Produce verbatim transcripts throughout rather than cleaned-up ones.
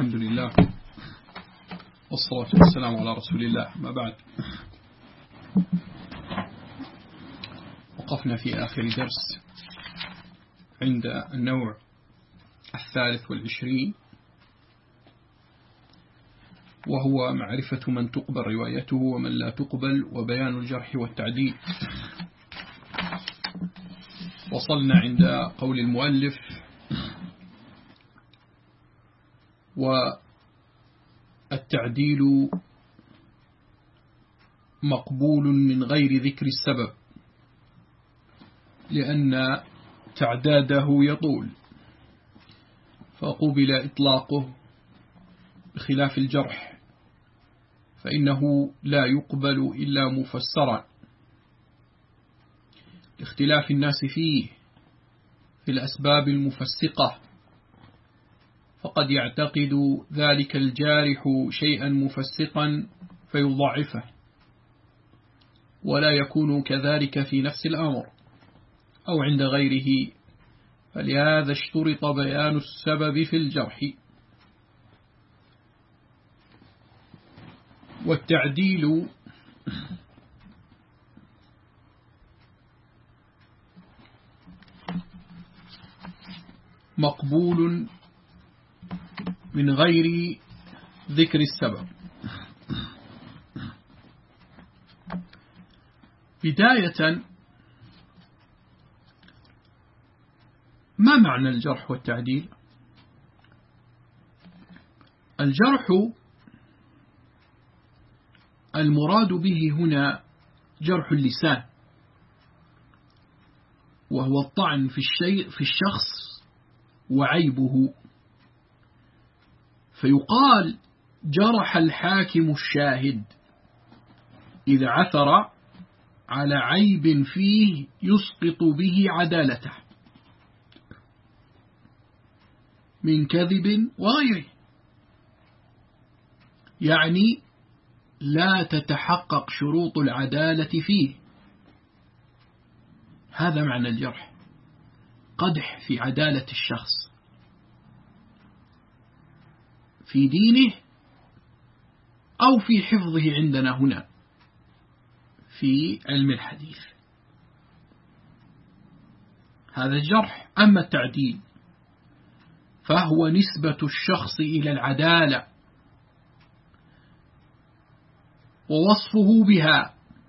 الحمد لله والصلاة والسلام على رسول الله. ما بعد، وقفنا في آخر درس عند النوع الثالث والعشرين، وهو معرفة من تقبل روايته ومن لا تقبل، وبيان الجرح والتعديل. وصلنا عند قول المؤلف: والتعديل مقبول من غير ذكر السبب، لأن تعداده يطول، فقبل إطلاقه، بخلاف الجرح فإنه لا يقبل إلا مفسرا لاختلاف الناس فيه في الأسباب المفسقة، فقد يعتقد ذلك الجارح شيئا مفسقا فيضعفه، ولا يكون كذلك في نفس الأمر أو عند غيره، فلهذا اشترط بيان السبب في الجرح. والتعديل مقبول من غير ذكر السبب. بداية، ما معنى الجرح والتعديل؟ الجرح المراد به هنا جرح اللسان، وهو الطعن في الشيء في الشخص وعيبه، فيقال جرح الحاكم الشاهد إذا عثر على عيب فيه يسقط به عدالته من كذب وغيره، يعني لا تتحقق شروط العدالة فيه. هذا معنى الجرح، قدح في عدالة الشخص في دينه أو في حفظه عندنا هنا في علم الحديث، هذا الجرح. أما التعديل فهو نسبة الشخص إلى العدالة ووصفه بها،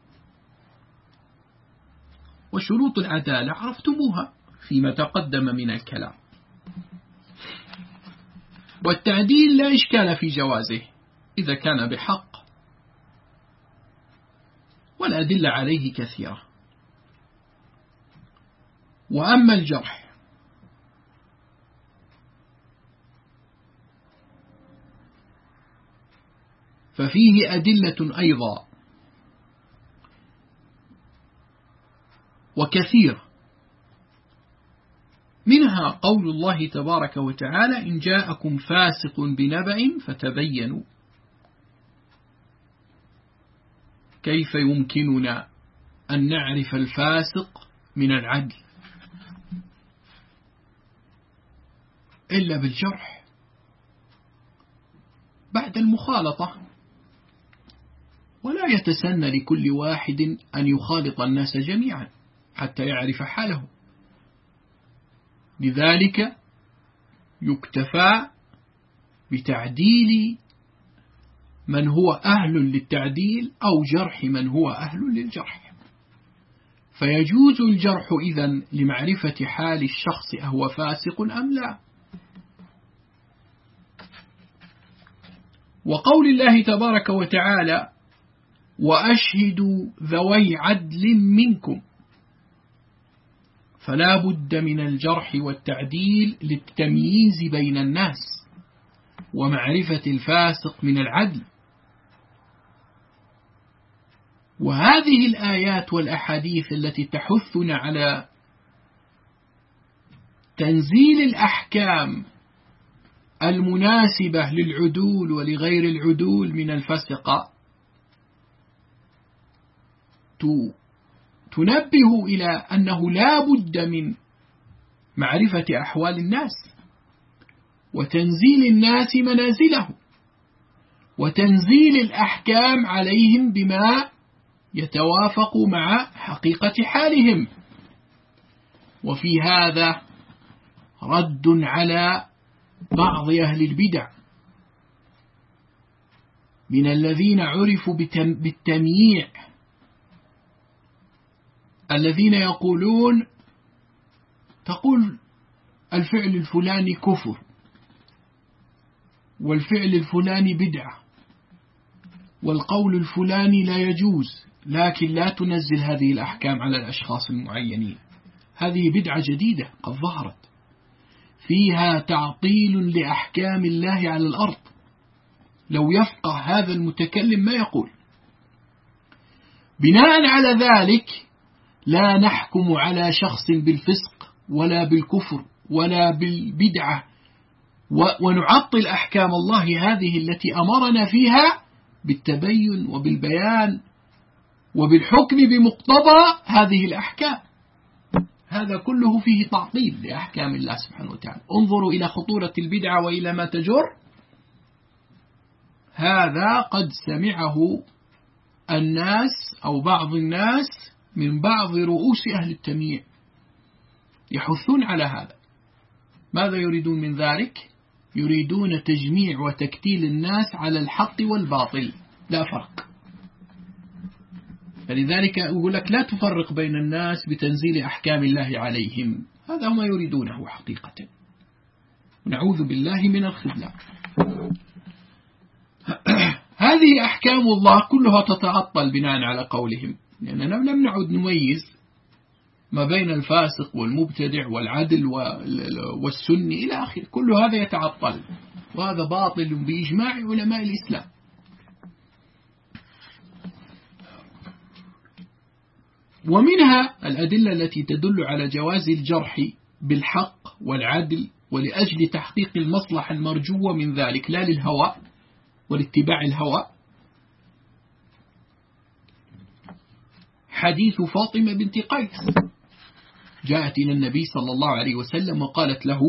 وشروط العدالة عرفتموها فيما تقدم من الكلام. والتعديل لا إشكال في جوازه إذا كان بحق، والأدلة عليه كثيرة. وأما الجرح ففيه أدلة أيضا وكثير، منها قول الله تبارك وتعالى: إن جاءكم فاسق بنبأ فتبينوا. كيف يمكننا أن نعرف الفاسق من العدل إلا بالجرح بعد المخالطة؟ ولا يتسنى لكل واحد أن يخالط الناس جميعا حتى يعرف حاله، لذلك يكتفى بتعديل من هو أهل للتعديل أو جرح من هو أهل للجرح. فيجوز الجرح إذن لمعرفة حال الشخص أهو فاسق أم لا. وقول الله تبارك وتعالى: وأشهدوا ذوي عدل منكم، فلا بد من الجرح والتعديل للتمييز بين الناس ومعرفة الفاسق من العدل. وهذه الآيات والأحاديث التي تحثنا على تنزيل الأحكام المناسبة للعدول ولغير العدول من الفسقة تنبه إلى أنه لا بد من معرفة أحوال الناس وتنزيل الناس منازلهم وتنزيل الأحكام عليهم بما يتوافق مع حقيقة حالهم. وفي هذا رد على بعض أهل البدع من الذين عرفوا بالتمييع، الذين يقولون تقول الفعل الفلاني كفر والفعل الفلاني بدعة والقول الفلاني لا يجوز، لكن لا تنزل هذه الأحكام على الأشخاص المعينين. هذه بدعة جديدة قد ظهرت فيها تعطيل لأحكام الله على الأرض. لو يفقه هذا المتكلم ما يقول. بناء على ذلك لا نحكم على شخص بالفسق ولا بالكفر ولا بالبدعة، ونعطل أحكام الله هذه التي أمرنا فيها بالتبين وبالبيان وبالحكم بمقتضى هذه الأحكام. هذا كله فيه تعطيل لأحكام الله سبحانه وتعالى. انظروا إلى خطورة البدعة وإلى ما تجر. هذا قد سمعه الناس أو بعض الناس من بعض رؤوس أهل التمييع يحثون على هذا. ماذا يريدون من ذلك؟ يريدون تجميع وتكتيل الناس على الحق والباطل، لا فرق. فلذلك يقول لك لا تفرق بين الناس بتنزيل أحكام الله عليهم. هذا ما يريدونه حقيقة، ونعوذ بالله من الخذلان. هذه أحكام الله كلها تتعطل بناء على قولهم، لأننا لم نعد نميز ما بين الفاسق والمبتدع والعدل والسني إلى آخره. كل هذا يتعطل، وهذا باطل بإجماع علماء الإسلام. ومنها الأدلة التي تدل على جواز الجرح بالحق والعدل ولأجل تحقيق المصلحة المرجوة من ذلك، لا للهوى والاتباع الهوى. حديث فاطمة بنت قيس جاءت إلى النبي صلى الله عليه وسلم وقالت له: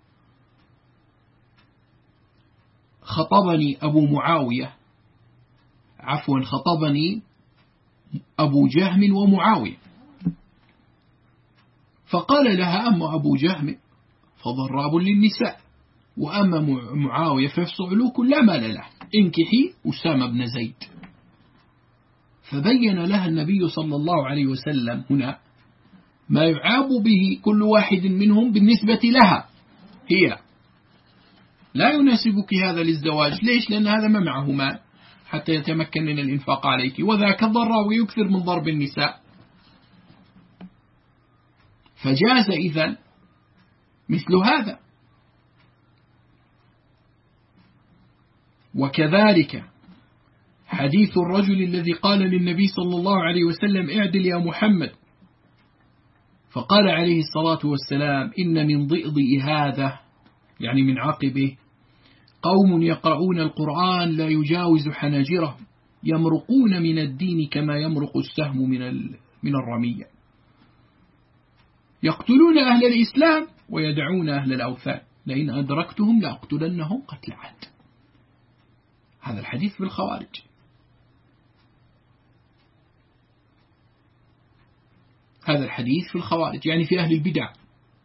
خطبني أبو معاوية عفوا خطبني أبو جهم ومعاوية. فقال لها: أما أبو جهم فضراب للنساء، وأما معاوية فصعلوك لا مال له، انكحي أسامة بن زيد. فبين لها النبي صلى الله عليه وسلم هنا ما يعاب به كل واحد منهم بالنسبة لها هي. لا يناسبك هذا للزواج. ليش؟ لأن هذا ما معه مال حتى يتمكن من الإنفاق عليك، وذاك الضراء ويكثر من ضرب النساء. فجاز إذن مثل هذا. وكذلك حديث الرجل الذي قال للنبي صلى الله عليه وسلم: اعدل يا محمد. فقال عليه الصلاة والسلام: إن من ضئضئ هذا، يعني من عقبه، قوم يقرؤون القرآن لا يجاوز حناجرهم يمرقون من الدين كما يمرق السهم من من الرمية، يقتلون أهل الإسلام ويدعون أهل الأوثان، لئن أدركتهم لأقتلنهم قتل عاد. هذا الحديث بالخوارج. هذا الحديث في الخوارج، يعني في أهل البدع.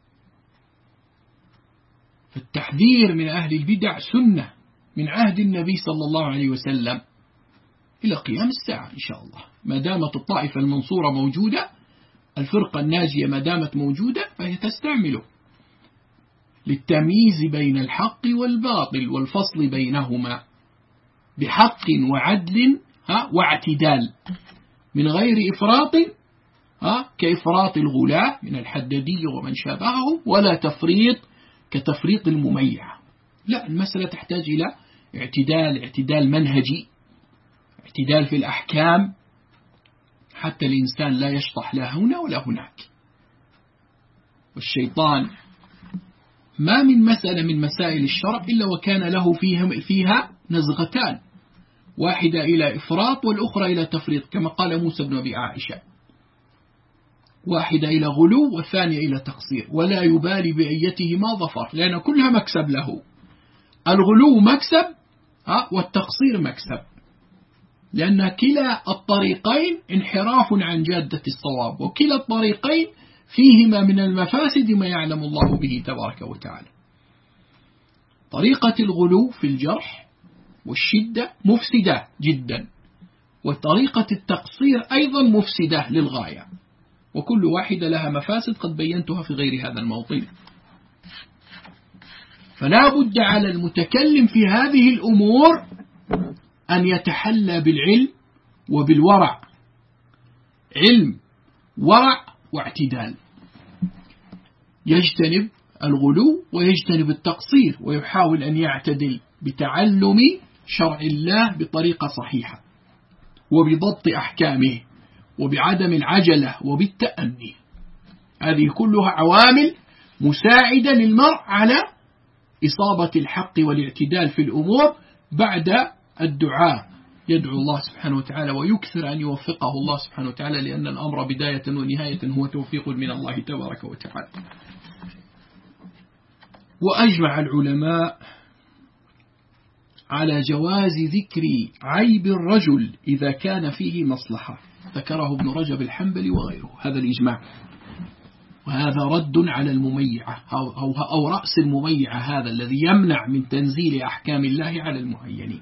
فالتحذير من أهل البدع سنة من عهد النبي صلى الله عليه وسلم إلى قيام الساعة إن شاء الله. ما دامت الطائفة المنصورة موجودة، الفرقة الناجية ما دامت موجودة، فهي تستعمله للتمييز بين الحق والباطل والفصل بينهما بحق وعدل واعتدال، من غير إفراط كإفراط الغلاة من الحدادي ومن شابهه، ولا تفريط كتفريط المميع. لا، المسألة تحتاج إلى اعتدال، اعتدال منهجي، اعتدال في الأحكام، حتى الإنسان لا يشطح لا هنا ولا هناك. والشيطان ما من مسألة من مسائل الشرع إلا وكان له فيها, فيها نزغتان، واحدة إلى إفراط والأخرى إلى تفريط، كما قال موسى بن أبي عائشة: واحدة إلى غلو والثانية إلى تقصير، ولا يبالي بأيتهما ظفر، لأن كلها مكسب له. الغلو مكسب والتقصير مكسب، لأن كلا الطريقين انحراف عن جادة الصواب، وكلا الطريقين فيهما من المفاسد ما يعلم الله به تبارك وتعالى. طريقة الغلو في الجرح والشدة مفسدة جدا، وطريقة التقصير أيضا مفسدة للغاية، وكل واحدة لها مفاسد قد بينتها في غير هذا الموطن. فلا بد على المتكلم في هذه الأمور أن يتحلى بالعلم وبالورع، علم ورع واعتدال، يجتنب الغلو ويجتنب التقصير، ويحاول أن يعتدل بتعلم شرع الله بطريقة صحيحة، وبضبط أحكامه، وبعدم العجلة، وبالتأني. هذه كلها عوامل مساعدة للمرء على إصابة الحق والاعتدال في الأمور بعد الدعاء. يدعو الله سبحانه وتعالى ويكثر أن يوفقه الله سبحانه وتعالى، لأن الأمر بداية ونهاية هو توفيق من الله تبارك وتعالى. وأجمع العلماء على جواز ذكر عيب الرجل إذا كان فيه مصلحة، ذكره ابن رجب الحنبلي وغيره، هذا الإجماع. وهذا رد على المميعة أو, أو, أو رأس المميعة، هذا الذي يمنع من تنزيل أحكام الله على المعينين.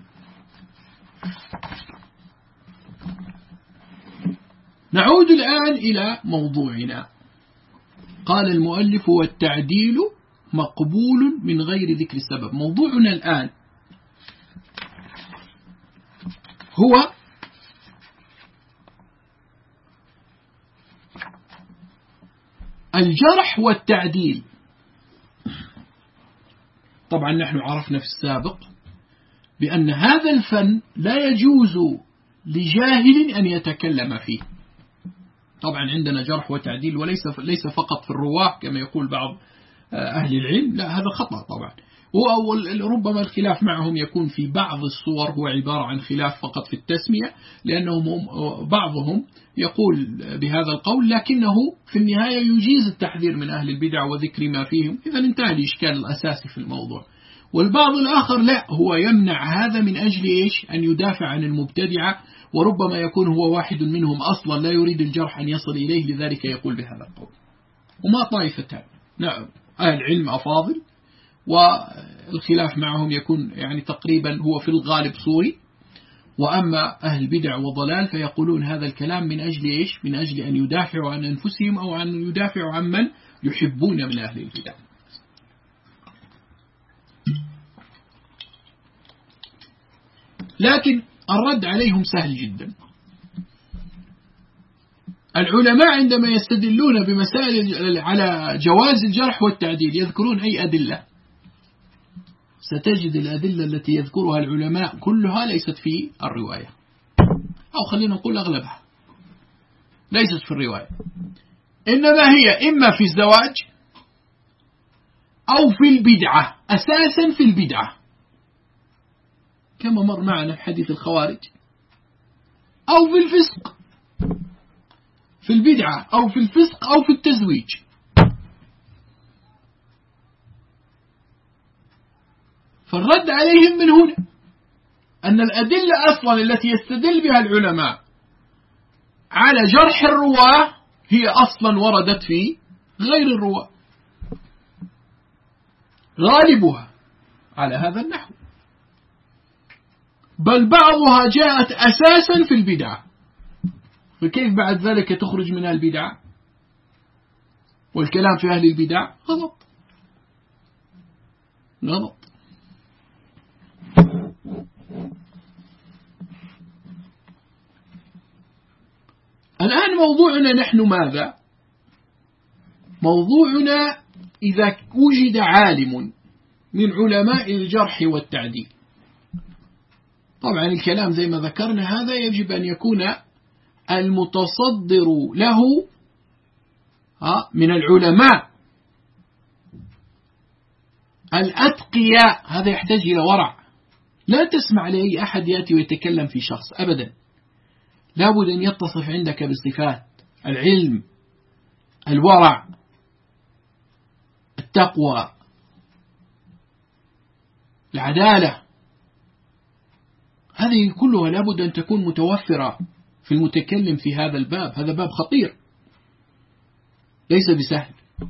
نعود الآن إلى موضوعنا. قال المؤلف: والتعديل مقبول من غير ذكر السبب. موضوعنا الآن هو الجرح والتعديل. طبعا نحن عرفنا في السابق بأن هذا الفن لا يجوز لجاهل أن يتكلم فيه. طبعا عندنا جرح وتعديل، وليس ليس فقط في الرواة كما يقول بعض أهل العلم، لا، هذا خطأ طبعا. وربما الخلاف معهم يكون في بعض الصور، هو عبارة عن خلاف فقط في التسمية، لأنهم بعضهم يقول بهذا القول، لكنه في النهاية يجيز التحذير من أهل البدع وذكر ما فيهم، إذا انتهى الإشكال الأساسي في الموضوع. والبعض الآخر لا، هو يمنع هذا من أجل إيش؟ أن يدافع عن المبتدعة، وربما يكون هو واحد منهم أصلا لا يريد الجرح أن يصل إليه، لذلك يقول بهذا القول. وما طائفتان، نعم، أهل علم أفاضل، والخلاف معهم يكون يعني تقريبا هو في الغالب صوري. وأما أهل بدع وضلال فيقولون هذا الكلام من أجل إيش؟ من أجل أن يدافعوا عن أنفسهم، أو أن يدافعوا عن من يحبون من أهل البدع. لكن الرد عليهم سهل جدا. العلماء عندما يستدلون بمسائل على جواز الجرح والتعديل يذكرون أي أدلة؟ ستجد الأدلة التي يذكرها العلماء كلها ليست في الرواية، أو خلينا نقول أغلبها ليست في الرواية، إنما هي إما في الزواج أو في البدعة، أساسا في البدعة كما مر معنا في حديث الخوارج، أو في الفسق، في البدعة أو في الفسق أو في التزويج. فالرد عليهم من هنا أن الأدلة أصلا التي يستدل بها العلماء على جرح الرواة هي أصلا وردت في غير الرواة، غالبها على هذا النحو، بل بعضها جاءت أساسا في البدعة، فكيف بعد ذلك تخرج منها البدعة؟ والكلام في أهل البدع غلط غلط. الآن موضوعنا نحن ماذا؟ موضوعنا إذا وجد عالم من علماء الجرح والتعديل. طبعا الكلام زي ما ذكرنا هذا يجب أن يكون المتصدر له من العلماء الأتقياء، هذا يحتاج إلى ورع. لا تسمع لأي أحد يأتي ويتكلم في شخص أبدا، لابد أن يتصف عندك بصفات العلم، الورع، التقوى. العدالة، هذه كلها لابد أن تكون متوفرة في المتكلم في هذا الباب. هذا باب خطير ليس بسهل،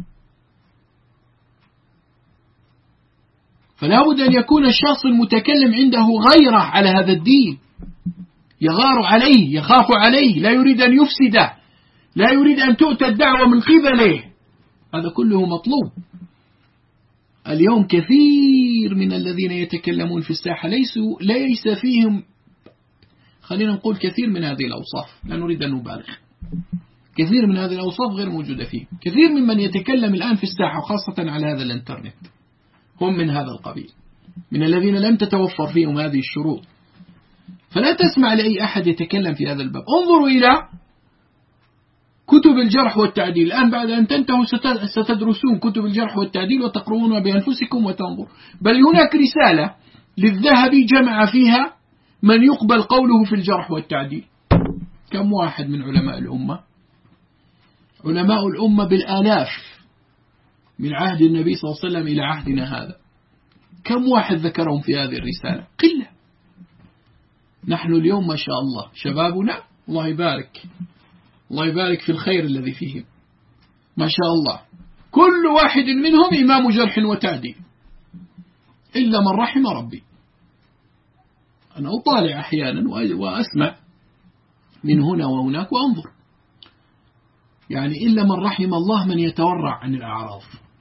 فلا بد أن يكون الشخص المتكلم عنده غيرة على هذا الدين، يغار عليه، يخاف عليه، لا يريد أن يفسده، لا يريد أن تؤتى الدعوة من قبله. هذا كله مطلوب. اليوم كثير من الذين يتكلمون في الساحة ليسوا ليس فيهم، خلينا نقول كثير من هذه الأوصاف، لا نريد أن نبالغ، كثير من هذه الأوصاف غير موجودة فيه. كثير ممن يتكلم الآن في الساحة وخاصة على هذا الانترنت هم من هذا القبيل، من الذين لم تتوفر فيهم هذه الشروط. فلا تسمع لأي أحد يتكلم في هذا الباب. انظروا إلى كتب الجرح والتعديل. الآن بعد أن تنتهوا ستدرسون كتب الجرح والتعديل وتقرؤونها بأنفسكم وتنظر. بل هناك رسالة للذهبي جمع فيها من يقبل قوله في الجرح والتعديل. كم واحد من علماء الأمة، علماء الأمة بالآلاف من عهد النبي صلى الله عليه وسلم إلى عهدنا هذا، كم واحد ذكرهم في هذه الرسالة؟ قلة. نحن اليوم ما شاء الله شبابنا الله يبارك، الله يبارك في الخير الذي فيهم، ما شاء الله كل واحد منهم إمام جرح وتعديل إلا من رحم ربي. أنا أطالع أحيانا وأسمع من هنا وهناك وأنظر، يعني إلا من رحم الله من يتورع عن الأعراض.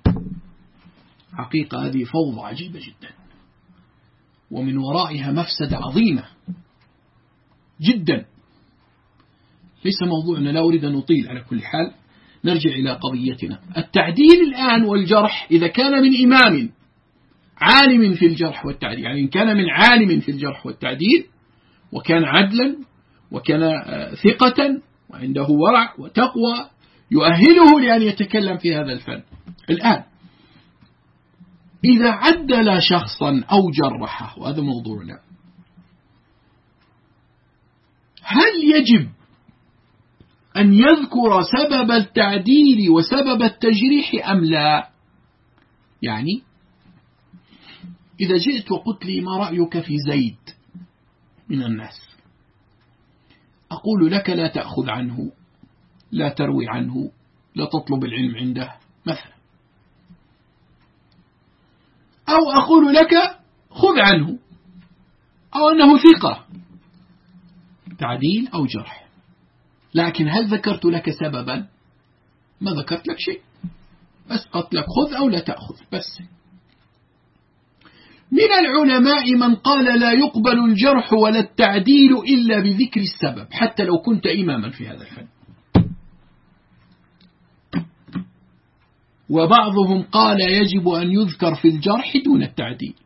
حقيقة هذه فوضى عجيبة جدا، ومن ورائها مفسدة عظيمة جدا. ليس موضوعنا، لا أريد أن أطيل. على كل حال نرجع إلى قضيتنا. التعديل الآن والجرح إذا كان من إمام عالم في الجرح والتعديل، يعني إن كان من عالم في الجرح والتعديل وكان عدلا وكان ثقة وعنده ورع وتقوى يؤهله لأن يتكلم في هذا الفن. الآن إذا عدل شخصا أو جرحه، وهذا موضوعنا، هل يجب أن يذكر سبب التعديل وسبب التجريح أم لا؟ يعني إذا جئت وقلت لي ما رأيك في زيد من الناس، أقول لك لا تأخذ عنه، لا تروي عنه، لا تطلب العلم عنده مثلا، أو أقول لك خذ عنه، أو أنه ثقة، تعديل أو جرح. لكن هل ذكرت لك سببا؟ ما ذكرت لك شيء، بس قلت لك خذ أو لا تأخذ بس. من العلماء من قال لا يقبل الجرح ولا التعديل إلا بذكر السبب، حتى لو كنت إماما في هذا الفن. وبعضهم قال يجب أن يذكر في الجرح دون التعديل.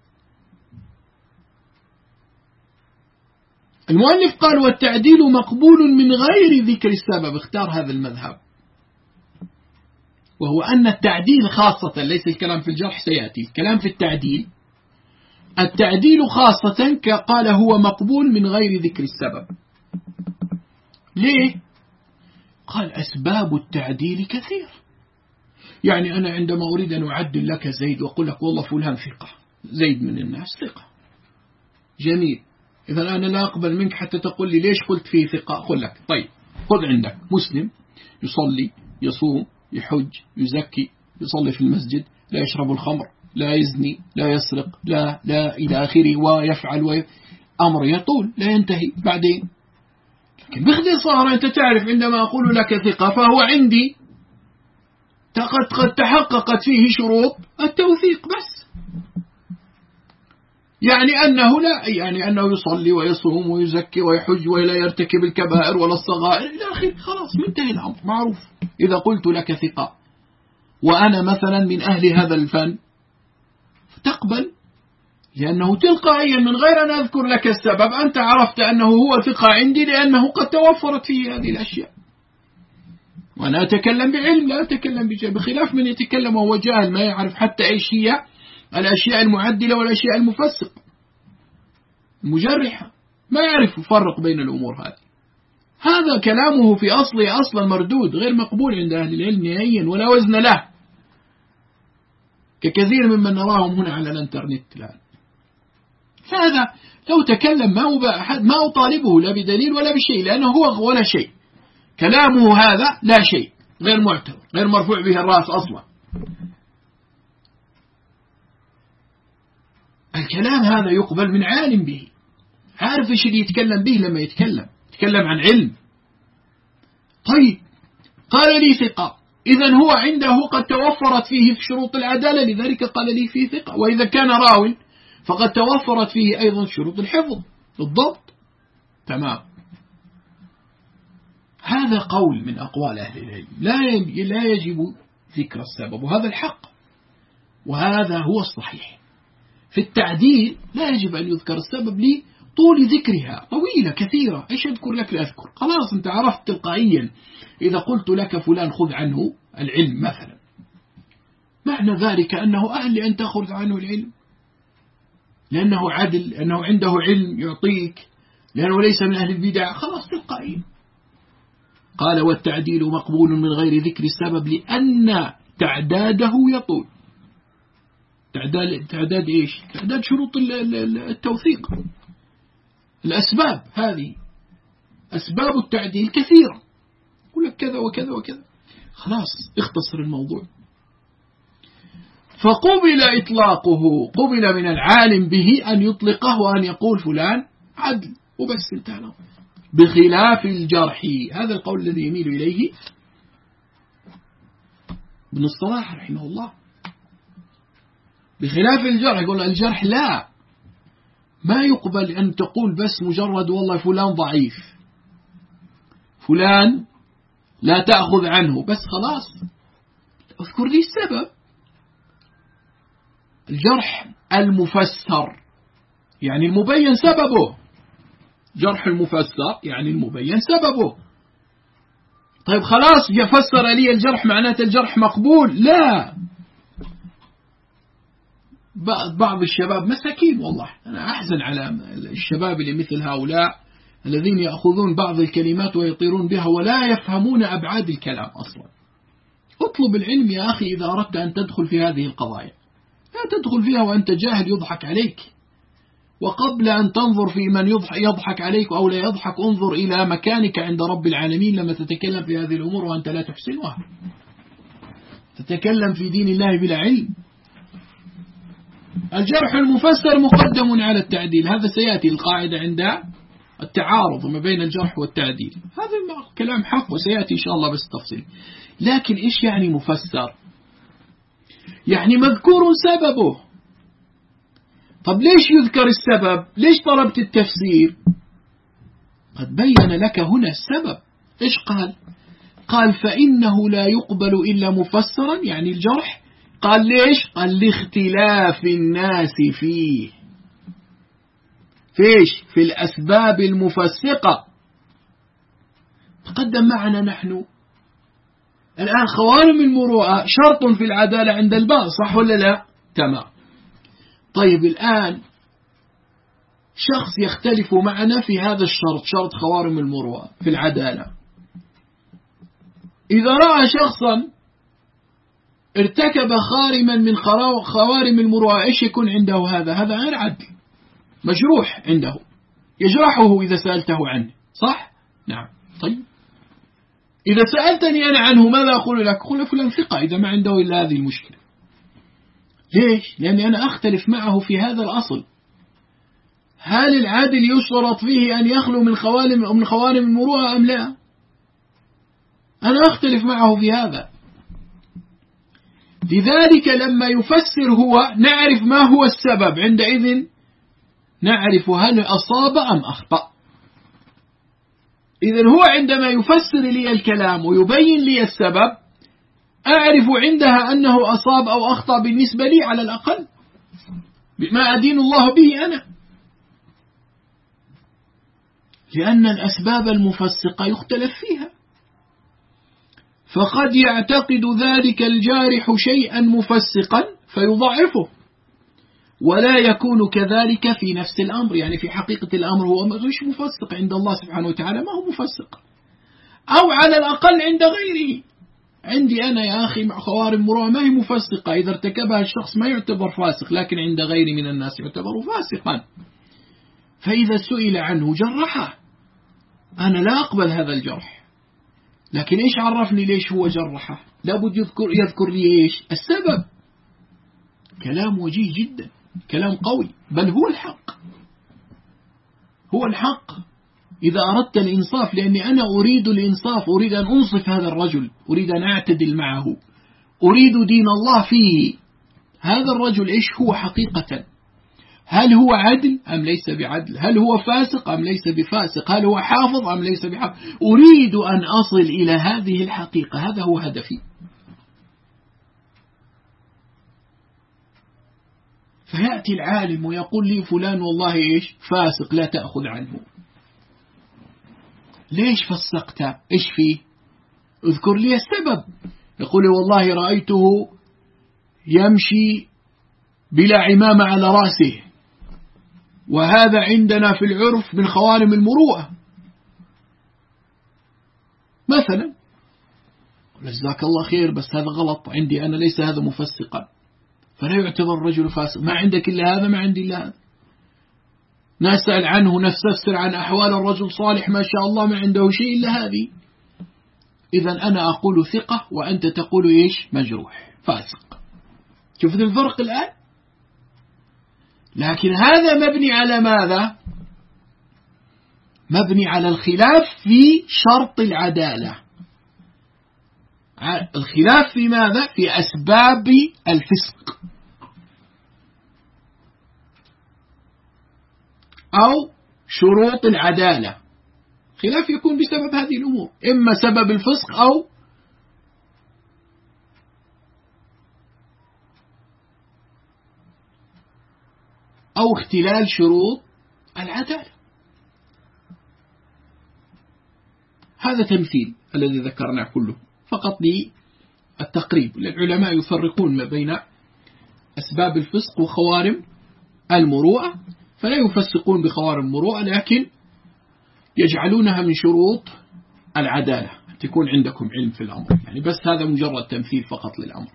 المؤلف قال والتعديل مقبول من غير ذكر السبب، اختار هذا المذهب، وهو أن التعديل خاصة، ليس الكلام في الجرح سيأتي، الكلام في التعديل، التعديل خاصة قال هو مقبول من غير ذكر السبب. ليه؟ قال أسباب التعديل كثير. يعني أنا عندما أريد أن أعدل لك زيد وأقول لك والله فلان ثقة، زيد من الناس ثقة، جميل، إذا أنا لا أقبل منك حتى تقول لي ليش قلت فيه ثقة. أقول لك طيب خذ عندك مسلم يصلي يصوم يحج يزكي يصلي في المسجد، لا يشرب الخمر، لا يزني، لا يسرق، لا لا إلى آخره، ويفعل ويف... أمر يطول لا ينتهي بعدين. لكن باختصار أنت تعرف عندما أقول لك ثقة فهو عندي قد قد تحققت فيه شروط التوثيق بس، يعني أنه لا يعني أنه يصلي ويصوم ويزكي ويحج ولا يرتكب الكبائر ولا الصغائر إلى آخره، خلاص منتهي الأمر معروف. إذا قلت لك ثقة وأنا مثلا من أهل هذا الفن تقبل، لأنه تلقائيا من غير أن أذكر لك السبب أنت عرفت أنه هو ثقة عندي لأنه قد توفرت فيه هذه الأشياء. وأنا أتكلم بعلم لا أتكلم بجهل، بخلاف من يتكلم وهو جاهل ما يعرف حتى إيش هي الأشياء المعدلة والأشياء المفسق المجرحة، ما يعرف يفرق بين الأمور هذه. هذا كلامه في أصله أصلا مردود غير مقبول عند أهل العلم نهائيا ولا وزن له، ككثير ممن نراهم هنا على الانترنت الآن. هذا لو تكلم ما هو ما أطالبه لا بدليل ولا بشيء، لأنه هو ولا شيء، كلامه هذا لا شيء، غير معتبر، غير مرفوع به الرأس أصلا. الكلام هذا يقبل من عالم به، عارف إيش اللي يتكلم به لما يتكلم يتكلم عن علم. طيب قال لي ثقة، إذن هو عنده قد توفرت فيه في شروط العدالة، لذلك قال لي فيه ثقة. وإذا كان راو فقد توفرت فيه أيضا شروط الحفظ الضبط. تمام. هذا قول من أقوال أهل العلم، لا لا يجب ذكر السبب، وهذا الحق، وهذا هو الصحيح. في التعديل لا يجب أن يذكر السبب لطول ذكرها، طويلة كثيرة، إيش أذكر لك لأذكر، خلاص أنت عرفت تلقائيا. إذا قلت لك فلان خذ عنه العلم مثلا، معنى ذلك أنه أهل لأن تأخذ عنه العلم، لأنه عدل، لأنه عنده علم يعطيك، لأنه ليس من أهل البدع، خلاص تلقائيا. قال والتعديل مقبول من غير ذكر السبب لأن تعداده يطول. تعداد, تعداد إيش؟ تعداد شروط التوثيق، الأسباب، هذه أسباب التعديل كثيرة، يقول لك كذا وكذا وكذا، خلاص اختصر الموضوع. فقبل إطلاقه، قبل من العالم به أن يطلقه وأن يقول فلان عدل وبس انتهى، بخلاف الجرح. هذا القول الذي يميل إليه ابن الصلاح رحمه الله. بخلاف الجرح، يقول الجرح لا، ما يقبل أن تقول بس مجرد والله فلان ضعيف، فلان لا تأخذ عنه بس، خلاص اذكر لي السبب. الجرح المفسر يعني المبين سببه، جرح المفسر يعني المبين سببه. طيب خلاص يفسر لي الجرح معناته الجرح مقبول؟ لا. بعض الشباب مساكين، والله أنا أحزن على الشباب اللي مثل هؤلاء الذين يأخذون بعض الكلمات ويطيرون بها ولا يفهمون أبعاد الكلام أصلا. اطلب العلم يا أخي إذا أردت أن تدخل في هذه القضايا، لا تدخل فيها وأنت جاهل يضحك عليك. وقبل أن تنظر في من يضحك عليك أو لا يضحك، انظر إلى مكانك عند رب العالمين لما تتكلم في هذه الأمور وأنت لا تحسنها، تتكلم في دين الله بلا علم. الجرح المفسر مقدم على التعديل، هذا سيأتي القاعدة عند التعارض ما بين الجرح والتعديل، هذا كلام حق وسيأتي إن شاء الله بس تفصيل. لكن إيش يعني مفسر؟ يعني مذكور سببه. طب ليش يذكر السبب؟ ليش طلبت التفسير؟ قد بين لك هنا السبب. إيش قال؟ قال فإنه لا يقبل إلا مفسرا، يعني الجرح. قال ليش؟ قال لاختلاف الناس فيه، فيش؟ في الأسباب المفسقة. تقدم معنا نحن الآن خوارم المروءة شرط في العدالة عند البعض، صح ولا لا؟ تمام. طيب الآن شخص يختلف معنا في هذا الشرط، شرط خوارم المروءة في العدالة. إذا رأى شخصا ارتكب خارما من خوارم المروءة، إيش يكون عنده؟ هذا هذا غير عدل، مجروح عنده، يجرحه إذا سألته عنه، صح؟ نعم. طيب إذا سألتني أنا عنه ماذا أقول لك؟ أقول فلان ثقة إذا ما عنده إلا هذه المشكلة. ليش؟ لأني أنا أختلف معه في هذا الأصل. هل العادل يشترط فيه أن يخلو من خوارم من خوارم المروءة أم لا؟ أنا أختلف معه في هذا. لذلك لما يفسر هو نعرف ما هو السبب، عندئذ نعرف هل أصاب أم أخطأ. إذن هو عندما يفسر لي الكلام ويبين لي السبب، أعرف عندها أنه أصاب أو أخطأ بالنسبة لي على الأقل، بما أدين الله به أنا، لأن الأسباب المفسقة يختلف فيها. فقد يعتقد ذلك الجارح شيئا مفسقا فيضعفه، ولا يكون كذلك في نفس الأمر، يعني في حقيقة الأمر هو مش مفسق عند الله سبحانه وتعالى، ما هو مفسق، أو على الأقل عند غيره. عندي أنا يا أخي مع خوارم مروءة ما هي مفسقة، إذا ارتكبها الشخص ما يعتبر فاسق، لكن عند غيري من الناس يعتبر فاسقا. فإذا سئل عنه جرحه. أنا لا أقبل هذا الجرح، لكن إيش عرفني ليش هو جرحه؟ لابد يذكر, يذكر لي إيش السبب. كلام وجيه جدا، كلام قوي، بل هو الحق، هو الحق. إذا أردت الإنصاف، لأني أنا أريد الإنصاف، أريد أن أنصف هذا الرجل، أريد أن أعتدل معه، أريد دين الله فيه. هذا الرجل إيش هو حقيقة؟ هل هو عدل أم ليس بعدل؟ هل هو فاسق أم ليس بفاسق؟ هل هو حافظ أم ليس بحافظ؟ أريد أن أصل إلى هذه الحقيقة، هذا هو هدفي. فيأتي العالم ويقول لي فلان والله إيش فاسق لا تأخذ عنه. ليش فسقت؟ إيش فيه؟ اذكر لي السبب. يقول والله رأيته يمشي بلا عمامة على رأسه، وهذا عندنا في العرف من خوارم المروءة مثلا. جزاك الله خير، بس هذا غلط عندي أنا، ليس هذا مفسقا، فلا يعتبر الرجل فاسق. ما عندك إلا هذا، ما عندي إلا هذا. نسأل عنه، نستفسر عن أحوال الرجل صالح ما شاء الله، ما عنده شيء إلا هذه. إذا أنا أقول ثقة وأنت تقول إيش مجروح فاسق. شوفت الفرق الآن؟ لكن هذا مبني على ماذا؟ مبني على الخلاف في شرط العدالة. الخلاف في ماذا؟ في أسباب الفسق أو شروط العدالة. خلاف يكون بسبب هذه الأمور، إما سبب الفسق أو أو اختلال شروط العدالة. هذا تمثيل الذي ذكرناه كله فقط للتقريب. العلماء يفرقون ما بين أسباب الفسق وخوارم المروءة، فلا يفسقون بخوارم المروءة، لكن يجعلونها من شروط العدالة. تكون عندكم علم في الأمر يعني، بس هذا مجرد تمثيل فقط للأمر.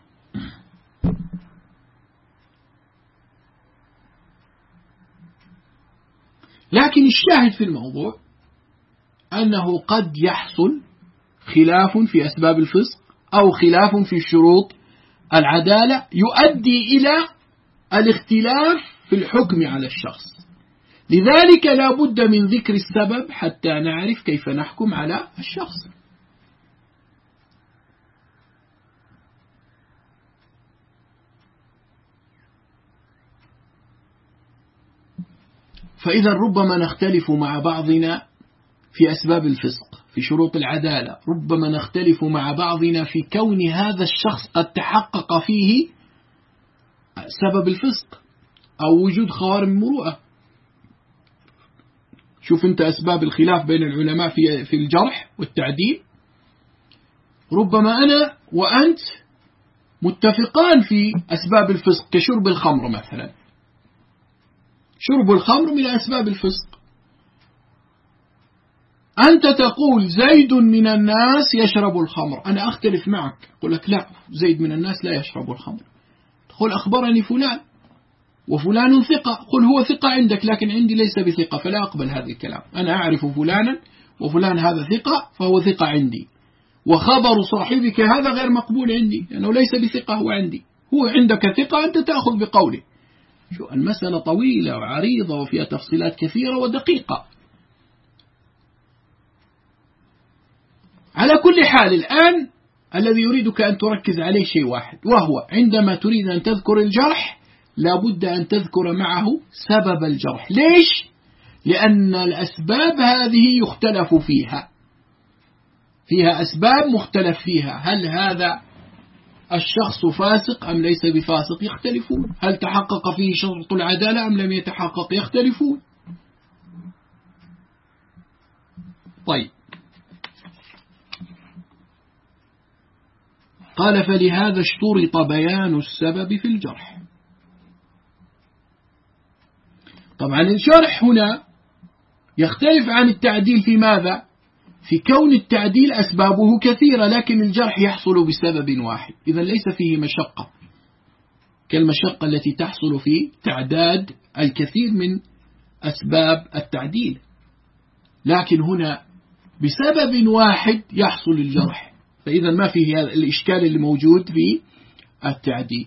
لكن الشاهد في الموضوع أنه قد يحصل خلاف في أسباب الفسق أو خلاف في شروط العدالة يؤدي إلى الاختلاف في الحكم على الشخص. لذلك لا بد من ذكر السبب حتى نعرف كيف نحكم على الشخص. فإذا ربما نختلف مع بعضنا في أسباب الفسق، في شروط العدالة، ربما نختلف مع بعضنا في كون هذا الشخص قد تحقق فيه سبب الفسق أو وجود خوارم المروءة. شوف أنت أسباب الخلاف بين العلماء في في الجرح والتعديل، ربما أنا وأنت متفقان في أسباب الفسق كشرب الخمر مثلا. شرب الخمر من أسباب الفسق. أنت تقول زيد من الناس يشرب الخمر، أنا أختلف معك، أقول لك لا، زيد من الناس لا يشرب الخمر. تقول أخبرني فلان وفلان ثقة، قل هو ثقة عندك لكن عندي ليس بثقة، فلا أقبل هذا الكلام. أنا أعرف فلانا وفلان هذا ثقة فهو ثقة عندي، وخبر صاحبك هذا غير مقبول عندي لأنه ليس بثقة هو عندي. هو عندك ثقة أنت تأخذ بقوله. شو المسألة طويلة وعريضة وفيها تفصيلات كثيرة ودقيقة. على كل حال الآن الذي يريدك أن تركز عليه شيء واحد، وهو عندما تريد أن تذكر الجرح لابد أن تذكر معه سبب الجرح. ليش؟ لأن الأسباب هذه يختلف فيها، فيها أسباب مختلف فيها. هل هذا الشخص فاسق أم ليس بفاسق؟ يختلفون. هل تحقق فيه شرط العدالة أم لم يتحقق؟ يختلفون. طيب، قال فلهذا اشترط بيان السبب في الجرح. طبعا الجرح هنا يختلف عن التعديل في ماذا؟ في كون التعديل أسبابه كثيرة، لكن الجرح يحصل بسبب واحد، إذا ليس فيه مشقة كالمشقة التي تحصل في تعداد الكثير من أسباب التعديل، لكن هنا بسبب واحد يحصل الجرح، فإذا ما فيه هذا الإشكال اللي موجود في التعديل.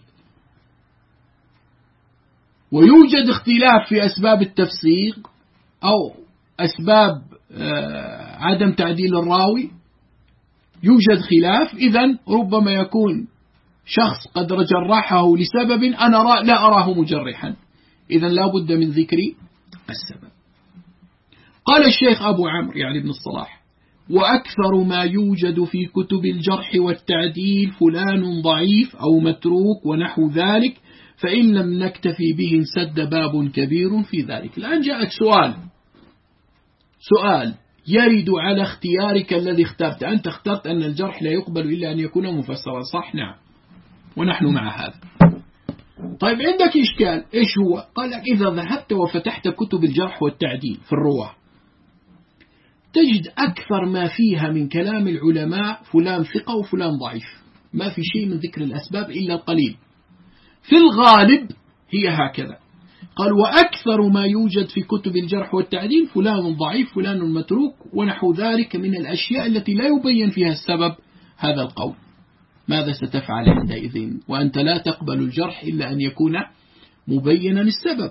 ويوجد اختلاف في أسباب التفسيق أو أسباب عدم تعديل الراوي، يوجد خلاف، إذن ربما يكون شخص قد جرحه لسبب أنا لا أراه مجرحا، إذن لا بد من ذكر السبب. قال الشيخ أبو عمرو يعني ابن الصلاح: وأكثر ما يوجد في كتب الجرح والتعديل فلان ضعيف أو متروك ونحو ذلك، فإن لم نكتفي به انسد باب كبير في ذلك. الآن جاءك سؤال سؤال يرد على اختيارك الذي اخترت. أنت اخترت أن الجرح لا يقبل إلا أن يكون مفسرا، صح؟ نعم، ونحن مع هذا. طيب عندك إشكال، إيش هو؟ قال لك إذا ذهبت وفتحت كتب الجرح والتعديل في الرواة تجد أكثر ما فيها من كلام العلماء فلان ثقة وفلان ضعيف، ما في شيء من ذكر الأسباب إلا القليل. في الغالب هي هكذا. قال: وأكثر ما يوجد في كتب الجرح والتعديل فلان ضعيف فلان متروك ونحو ذلك من الأشياء التي لا يبين فيها السبب. هذا القول ماذا ستفعل عندئذ وأنت لا تقبل الجرح إلا أن يكون مبينا السبب؟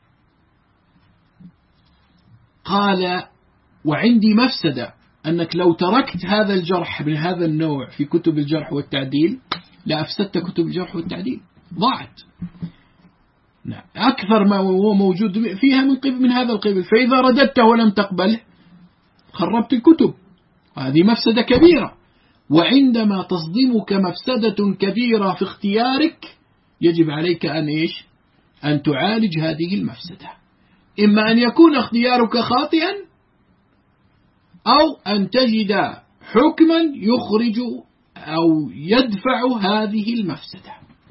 قال: وعندي مفسدة، أنك لو تركت هذا الجرح من هذا النوع في كتب الجرح والتعديل لأفسدت كتب الجرح والتعديل، ضاعت. نعم، أكثر ما هو موجود فيها من قبل من هذا القبل، فإذا رددته ولم تقبله خربت الكتب، وهذه مفسدة كبيرة. وعندما تصدمك مفسدة كبيرة في اختيارك يجب عليك أن إيش؟ أن تعالج هذه المفسدة، إما أن يكون اختيارك خاطئا أو أن تجد حكما يخرج أو يدفع هذه المفسدة.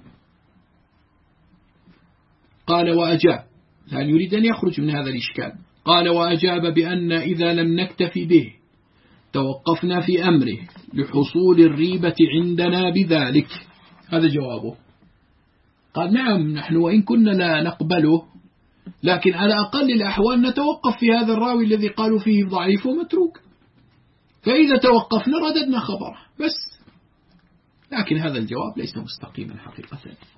قال: وأجاب، لا يريد أن يخرج من هذا الإشكال. قال: وأجاب بأن إذا لم نكتفي به توقفنا في أمره لحصول الريبة عندنا بذلك. هذا جوابه. قال: نعم، نحن وإن كنا لا نقبله لكن على أقل الأحوال نتوقف في هذا الراوي الذي قالوا فيه ضعيف ومتروك، فإذا توقفنا رددنا خبره بس. لكن هذا الجواب ليس مستقيما حقيقة.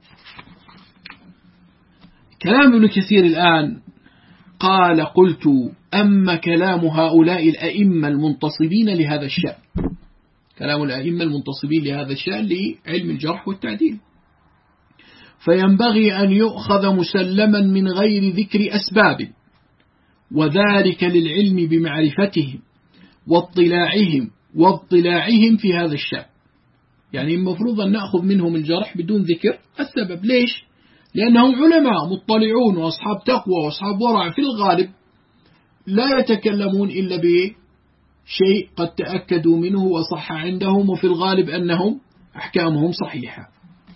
كلام ابن كثير الآن قال: قلت: أما كلام هؤلاء الأئمة المنتصبين لهذا الشأن، كلام الأئمة المنتصبين لهذا الشأن لعلم الجرح والتعديل، فينبغي أن يؤخذ مسلما من غير ذكر أسباب، وذلك للعلم بمعرفتهم واطلاعهم واطلاعهم في هذا الشأن. يعني المفروض أن نأخذ منهم الجرح بدون ذكر السبب. ليش؟ لأنهم علماء مطلعون وأصحاب تقوى وأصحاب ورع، في الغالب لا يتكلمون إلا بشيء قد تأكدوا منه وصح عندهم، وفي الغالب أنهم أحكامهم صحيحة.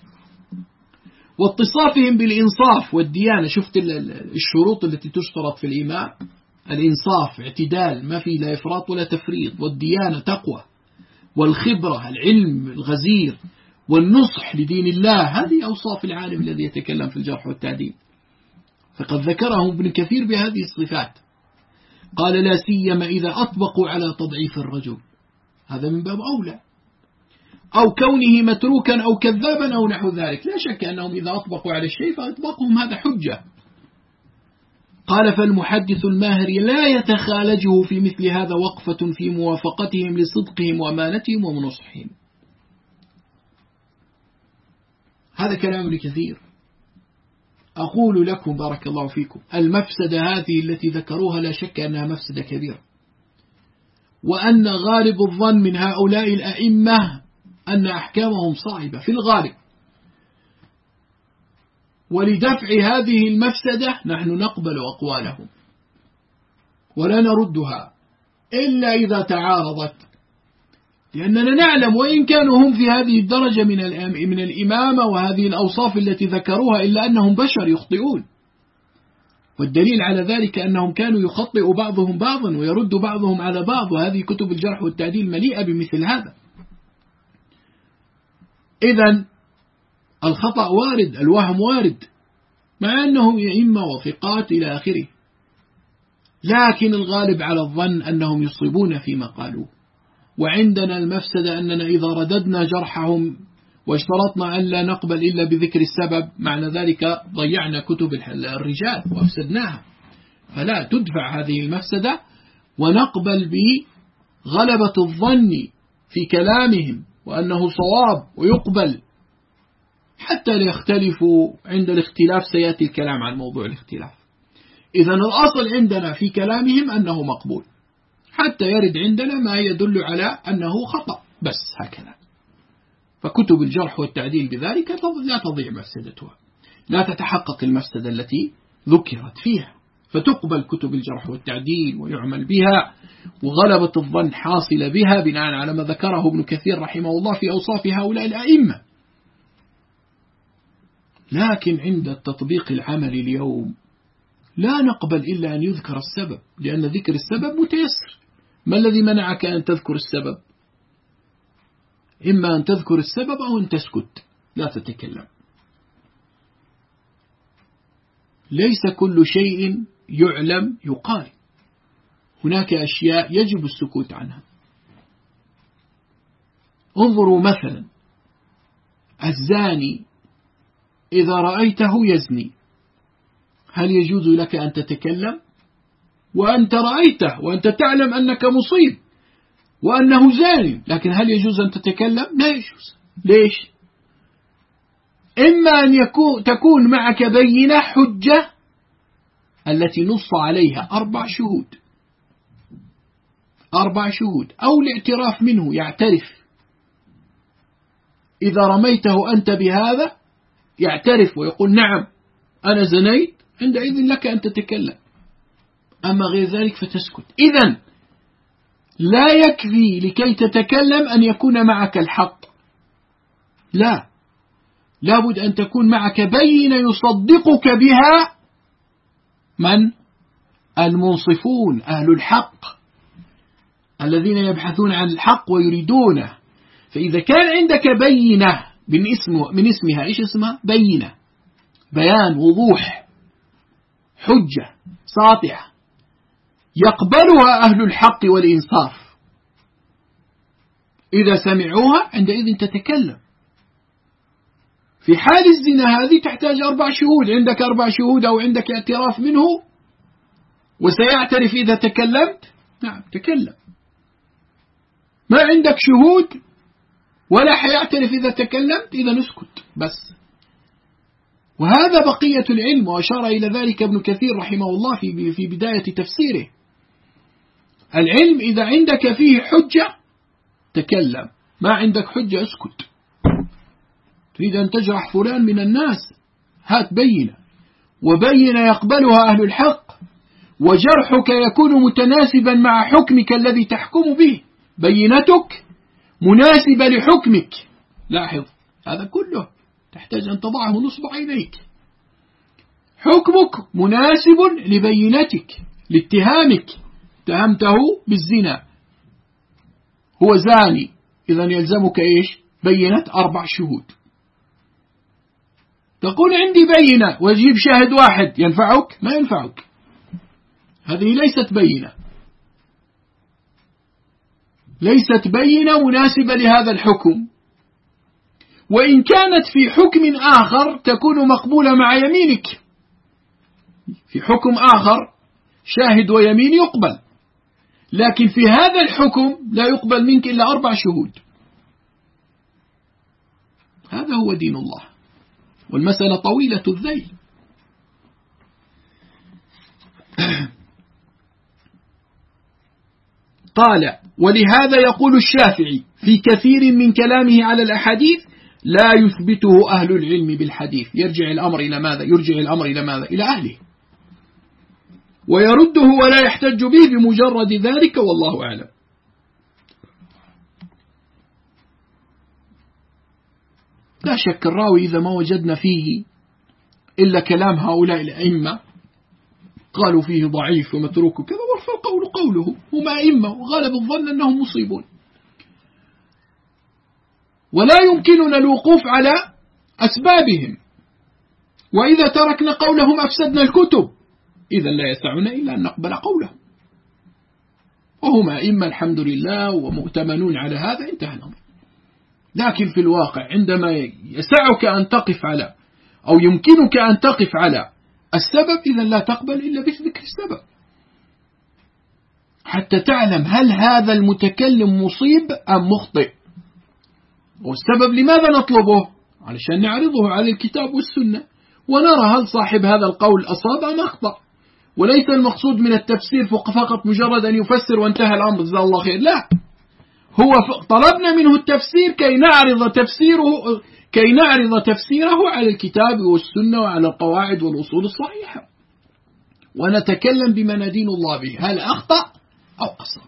واتصافهم بالإنصاف والديانة، شفت الشروط التي تشترط في الإمام: الإنصاف، اعتدال، ما في لا إفراط ولا تفريط، والديانة تقوى، والخبرة، العلم الغزير، والنصح لدين الله. هذه أوصاف العالم الذي يتكلم في الجرح والتعديل، فقد ذكرهم ابن كثير بهذه الصفات. قال: لا سيما إذا أطبقوا على تضعيف الرجل، هذا من باب أولى، أو كونه متروكا أو كذابا أو نحو ذلك. لا شك أنهم إذا أطبقوا على الشيء فأطبقهم هذا حجة. قال: فالمحدث الماهر لا يتخالجه في مثل هذا وقفة في موافقتهم لصدقهم وأمانتهم ومنصحهم. هذا كلام ابن كثير. أقول لكم بارك الله فيكم، المفسدة هذه التي ذكروها لا شك أنها مفسدة كبيرة، وأن غالب الظن من هؤلاء الأئمة أن أحكامهم صعبة في الغالب. ولدفع هذه المفسدة نحن نقبل أقوالهم ولا نردها إلا إذا تعارضت، لأننا نعلم وإن كانوا هم في هذه الدرجة من من الإمامة وهذه الأوصاف التي ذكروها إلا أنهم بشر يخطئون. والدليل على ذلك أنهم كانوا يخطئ بعضهم بعضا ويرد بعضهم على بعض، وهذه كتب الجرح والتعديل مليئة بمثل هذا. إذن الخطأ وارد، الوهم وارد، مع أنهم أئمة وثقات إلى آخره. لكن الغالب على الظن أنهم يصيبون فيما قالوا. وعندنا المفسدة أننا إذا رددنا جرحهم واشترطنا أن لا نقبل إلا بذكر السبب، معنى ذلك ضيعنا كتب الرجال وأفسدناها. فلا تدفع هذه المفسدة ونقبل بغلبة الظن في كلامهم وأنه صواب ويقبل حتى لا يختلفوا. عند الاختلاف سيأتي الكلام عن موضوع الاختلاف. إذن الأصل عندنا في كلامهم أنه مقبول حتى يرد عندنا ما يدل على أنه خطأ، بس هكذا. فكتب الجرح والتعديل بذلك لا تضيع مفسدتها، لا تتحقق المفسدة التي ذكرت فيها، فتقبل كتب الجرح والتعديل ويعمل بها، وغلبة الظن حاصلة بها بناء على ما ذكره ابن كثير رحمه الله في أوصاف هؤلاء الأئمة. لكن عند التطبيق العملي اليوم لا نقبل إلا أن يذكر السبب، لأن ذكر السبب متيسر. ما الذي منعك أن تذكر السبب؟ إما أن تذكر السبب أو أن تسكت لا تتكلم. ليس كل شيء يعلم يقال، هناك أشياء يجب السكوت عنها. انظروا مثلا الزاني إذا رأيته يزني، هل يجوز لك أن تتكلم؟ وأنت رأيته وأنت تعلم أنك مصيب وأنه زاني، لكن هل يجوز أن تتكلم؟ لا يجوز. ليش؟ إما أن يكون تكون معك بينة حجة التي نص عليها أربع شهود أربع شهود أو الاعتراف منه يعترف. إذا رميته أنت بهذا يعترف ويقول نعم أنا زنيت، عندئذ لك أن تتكلم. أما غير ذلك فتسكت. إذن لا يكفي لكي تتكلم أن يكون معك الحق، لا، لابد أن تكون معك بينة يصدقك بها من؟ المنصفون، أهل الحق، الذين يبحثون عن الحق ويريدونه. فإذا كان عندك بينة من, اسم من اسمها، إيش اسمها؟ بينة، بيان، وضوح، حجة ساطعة يقبلها أهل الحق والإنصاف، إذا سمعوها عندئذ تتكلم. في حال الزنا هذه تحتاج أربع شهود، عندك أربع شهود أو عندك اعتراف منه وسيعترف إذا تكلمت، نعم تكلم. ما عندك شهود ولا حيعترف إذا تكلمت، إذا نسكت بس. وهذا بقية العلم، وأشار إلى ذلك ابن كثير رحمه الله في في بداية تفسيره. العلم إذا عندك فيه حجة تكلم، ما عندك حجة اسكت. تريد أن تجرح فلان من الناس، هات بينة، وبينة يقبلها أهل الحق، وجرحك يكون متناسبا مع حكمك الذي تحكم به، بينتك مناسبة لحكمك. لاحظ هذا كله تحتاج أن تضعه نصب عينيك. حكمك مناسب لبينتك، لاتهامك، اتهمته بالزنا، هو زاني، إذن يلزمك إيش؟ بينة أربع شهود. تقول عندي بينة ويجيب شاهد واحد، ينفعك؟ ما ينفعك، هذه ليست بينة، ليست بينة مناسبة لهذا الحكم. وإن كانت في حكم آخر تكون مقبولة مع يمينك، في حكم آخر شاهد ويمين يقبل، لكن في هذا الحكم لا يقبل منك إلا أربع شهود. هذا هو دين الله، والمسألة طويلة الذيل. قال: ولهذا يقول الشافعي في كثير من كلامه على الأحاديث لا يثبته أهل العلم بالحديث. يرجع الأمر إلى ماذا؟ يرجع الأمر إلى ماذا؟ إلى أهله، ويرده ولا يحتج به بمجرد ذلك، والله أعلم. لا شك الراوي إذا ما وجدنا فيه إلا كلام هؤلاء الأئمة قالوا فيه ضعيف ومتروك كذا، والقول قوله، هم أئمة وغالب الظن أنهم مصيبون، ولا يمكننا الوقوف على أسبابهم، وإذا تركنا قولهم أفسدنا الكتب. إذا لا يسعنا إلا أن نقبل قوله، وهم أئمة الحمد لله ومؤتمنون على هذا، انتهى الأمر. لكن في الواقع عندما يسعك أن تقف على أو يمكنك أن تقف على السبب، إذا لا تقبل إلا بذكر السبب حتى تعلم هل هذا المتكلم مصيب أم مخطئ. والسبب لماذا نطلبه؟ علشان نعرضه على الكتاب والسنة ونرى هل صاحب هذا القول أصاب أم أخطأ. وليس المقصود من التفسير فقط مجرد أن يفسر وانتهى الأمر جزاه الله خير، لا، هو طلبنا منه التفسير كي نعرض تفسيره كي نعرض تفسيره على الكتاب والسنة وعلى القواعد والأصول الصحيحة، ونتكلم بما ندين الله به، هل أخطأ أو أصاب.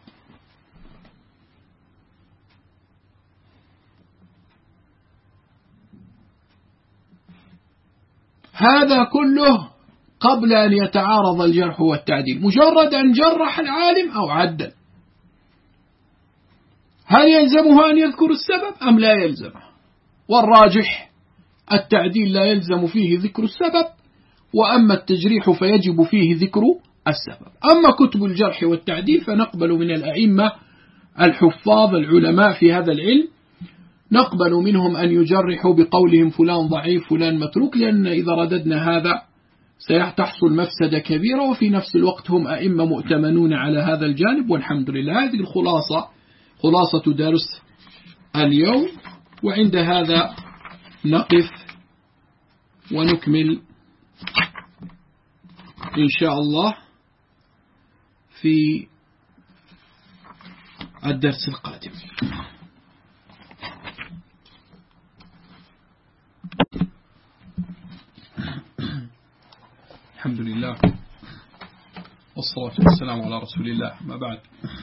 هذا كله قبل أن يتعارض الجرح والتعديل، مجرد أن جرح العالم أو عدل، هل يلزمه أن يذكر السبب أم لا يلزمه؟ والراجح التعديل لا يلزم فيه ذكر السبب، وأما التجريح فيجب فيه ذكر السبب. أما كتب الجرح والتعديل فنقبل من الأئمة الحفاظ العلماء في هذا العلم، نقبل منهم أن يجرحوا بقولهم فلان ضعيف فلان متروك، لأن إذا رددنا هذا سيحصل مفسدة كبيرة، وفي نفس الوقت هم أئمة مؤتمنون على هذا الجانب. والحمد لله، هذه الخلاصة خلاصة درس اليوم، وعند هذا نقف ونكمل إن شاء الله في الدرس القادم. الحمد لله والصلاة والسلام على رسول الله، ما بعد.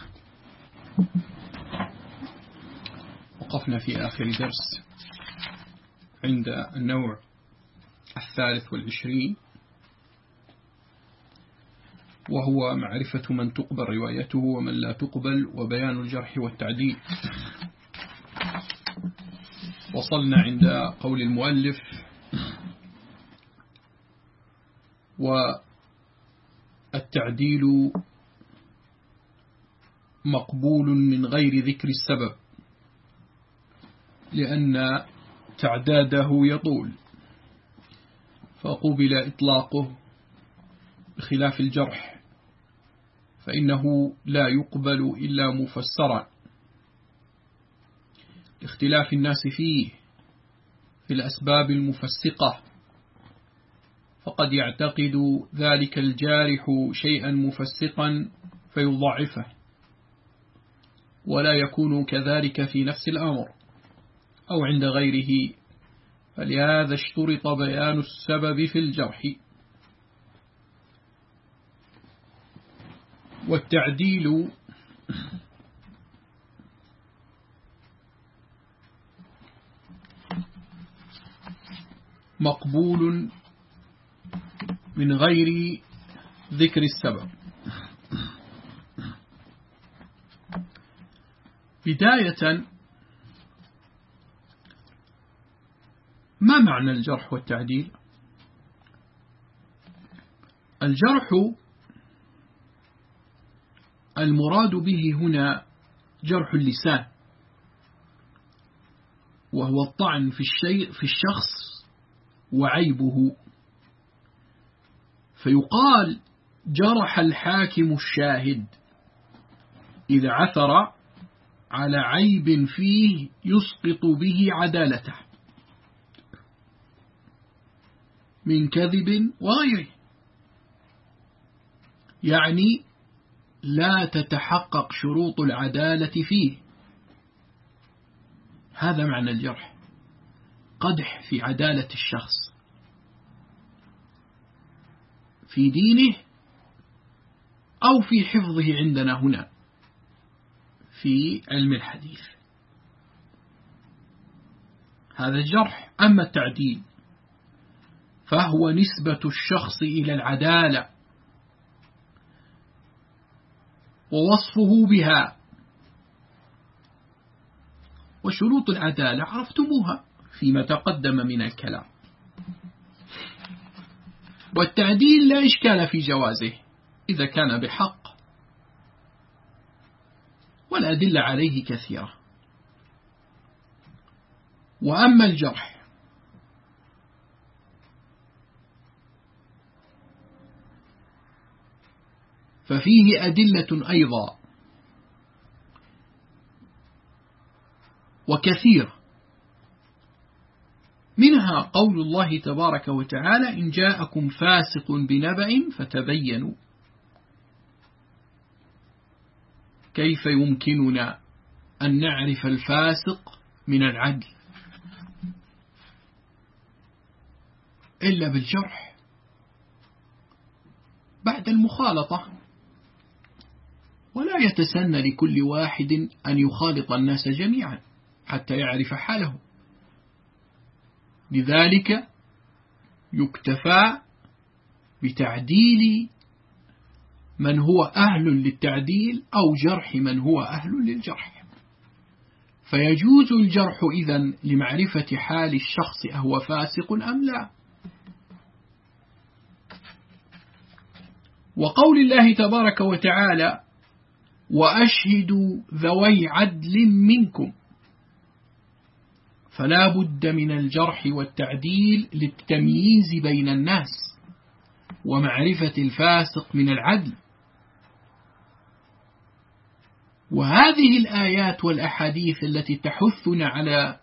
وقفنا في آخر درس عند النوع الثالث والعشرين، وهو معرفة من تقبل روايته ومن لا تقبل، وبيان الجرح والتعديل. وصلنا عند قول المؤلف: والتعديل مقبول من غير ذكر السبب، لأن تعداده يطول، فقبل إطلاقه، بخلاف الجرح فإنه لا يقبل إلا مفسرا، لاختلاف الناس فيه في الأسباب المفسقة، فقد يعتقد ذلك الجارح شيئا مفسقا فيضعفه، ولا يكون كذلك في نفس الأمر أو عند غيره، فلهذا اشترط بيان السبب في الجرح. والتعديل مقبول من غير ذكر السبب. بداية، ما معنى الجرح والتعديل؟ الجرح المراد به هنا جرح اللسان، وهو الطعن في الشيء في الشخص وعيبه، فيقال جرح الحاكم الشاهد إذا عثر على عيب فيه يسقط به عدالته من كذب وغيره، يعني لا تتحقق شروط العدالة فيه. هذا معنى الجرح، قدح في عدالة الشخص في دينه أو في حفظه عندنا هنا في علم الحديث، هذا الجرح. أما التعديل فهو نسبة الشخص إلى العدالة ووصفه بها. وشروط العدالة عرفتموها فيما تقدم من الكلام. والتعديل لا إشكال في جوازه إذا كان بحق، والأدلة عليه كثيرة. وأما الجرح ففيه أدلة أيضا وكثير، منها قول الله تبارك وتعالى: إن جاءكم فاسق بنبأ فتبينوا. كيف يمكننا أن نعرف الفاسق من العدل إلا بالجرح بعد المخالطة؟ ولا يتسنى لكل واحد أن يخالط الناس جميعا حتى يعرف حاله، لذلك يكتفى بتعديل من هو أهل للتعديل أو جرح من هو أهل للجرح. فيجوز الجرح إذن لمعرفة حال الشخص أهو فاسق أم لا. وقول الله تبارك وتعالى: وأشهدوا ذوي عدل منكم، فلا بد من الجرح والتعديل للتمييز بين الناس ومعرفة الفاسق من العدل. وهذه الآيات والأحاديث التي تحثنا على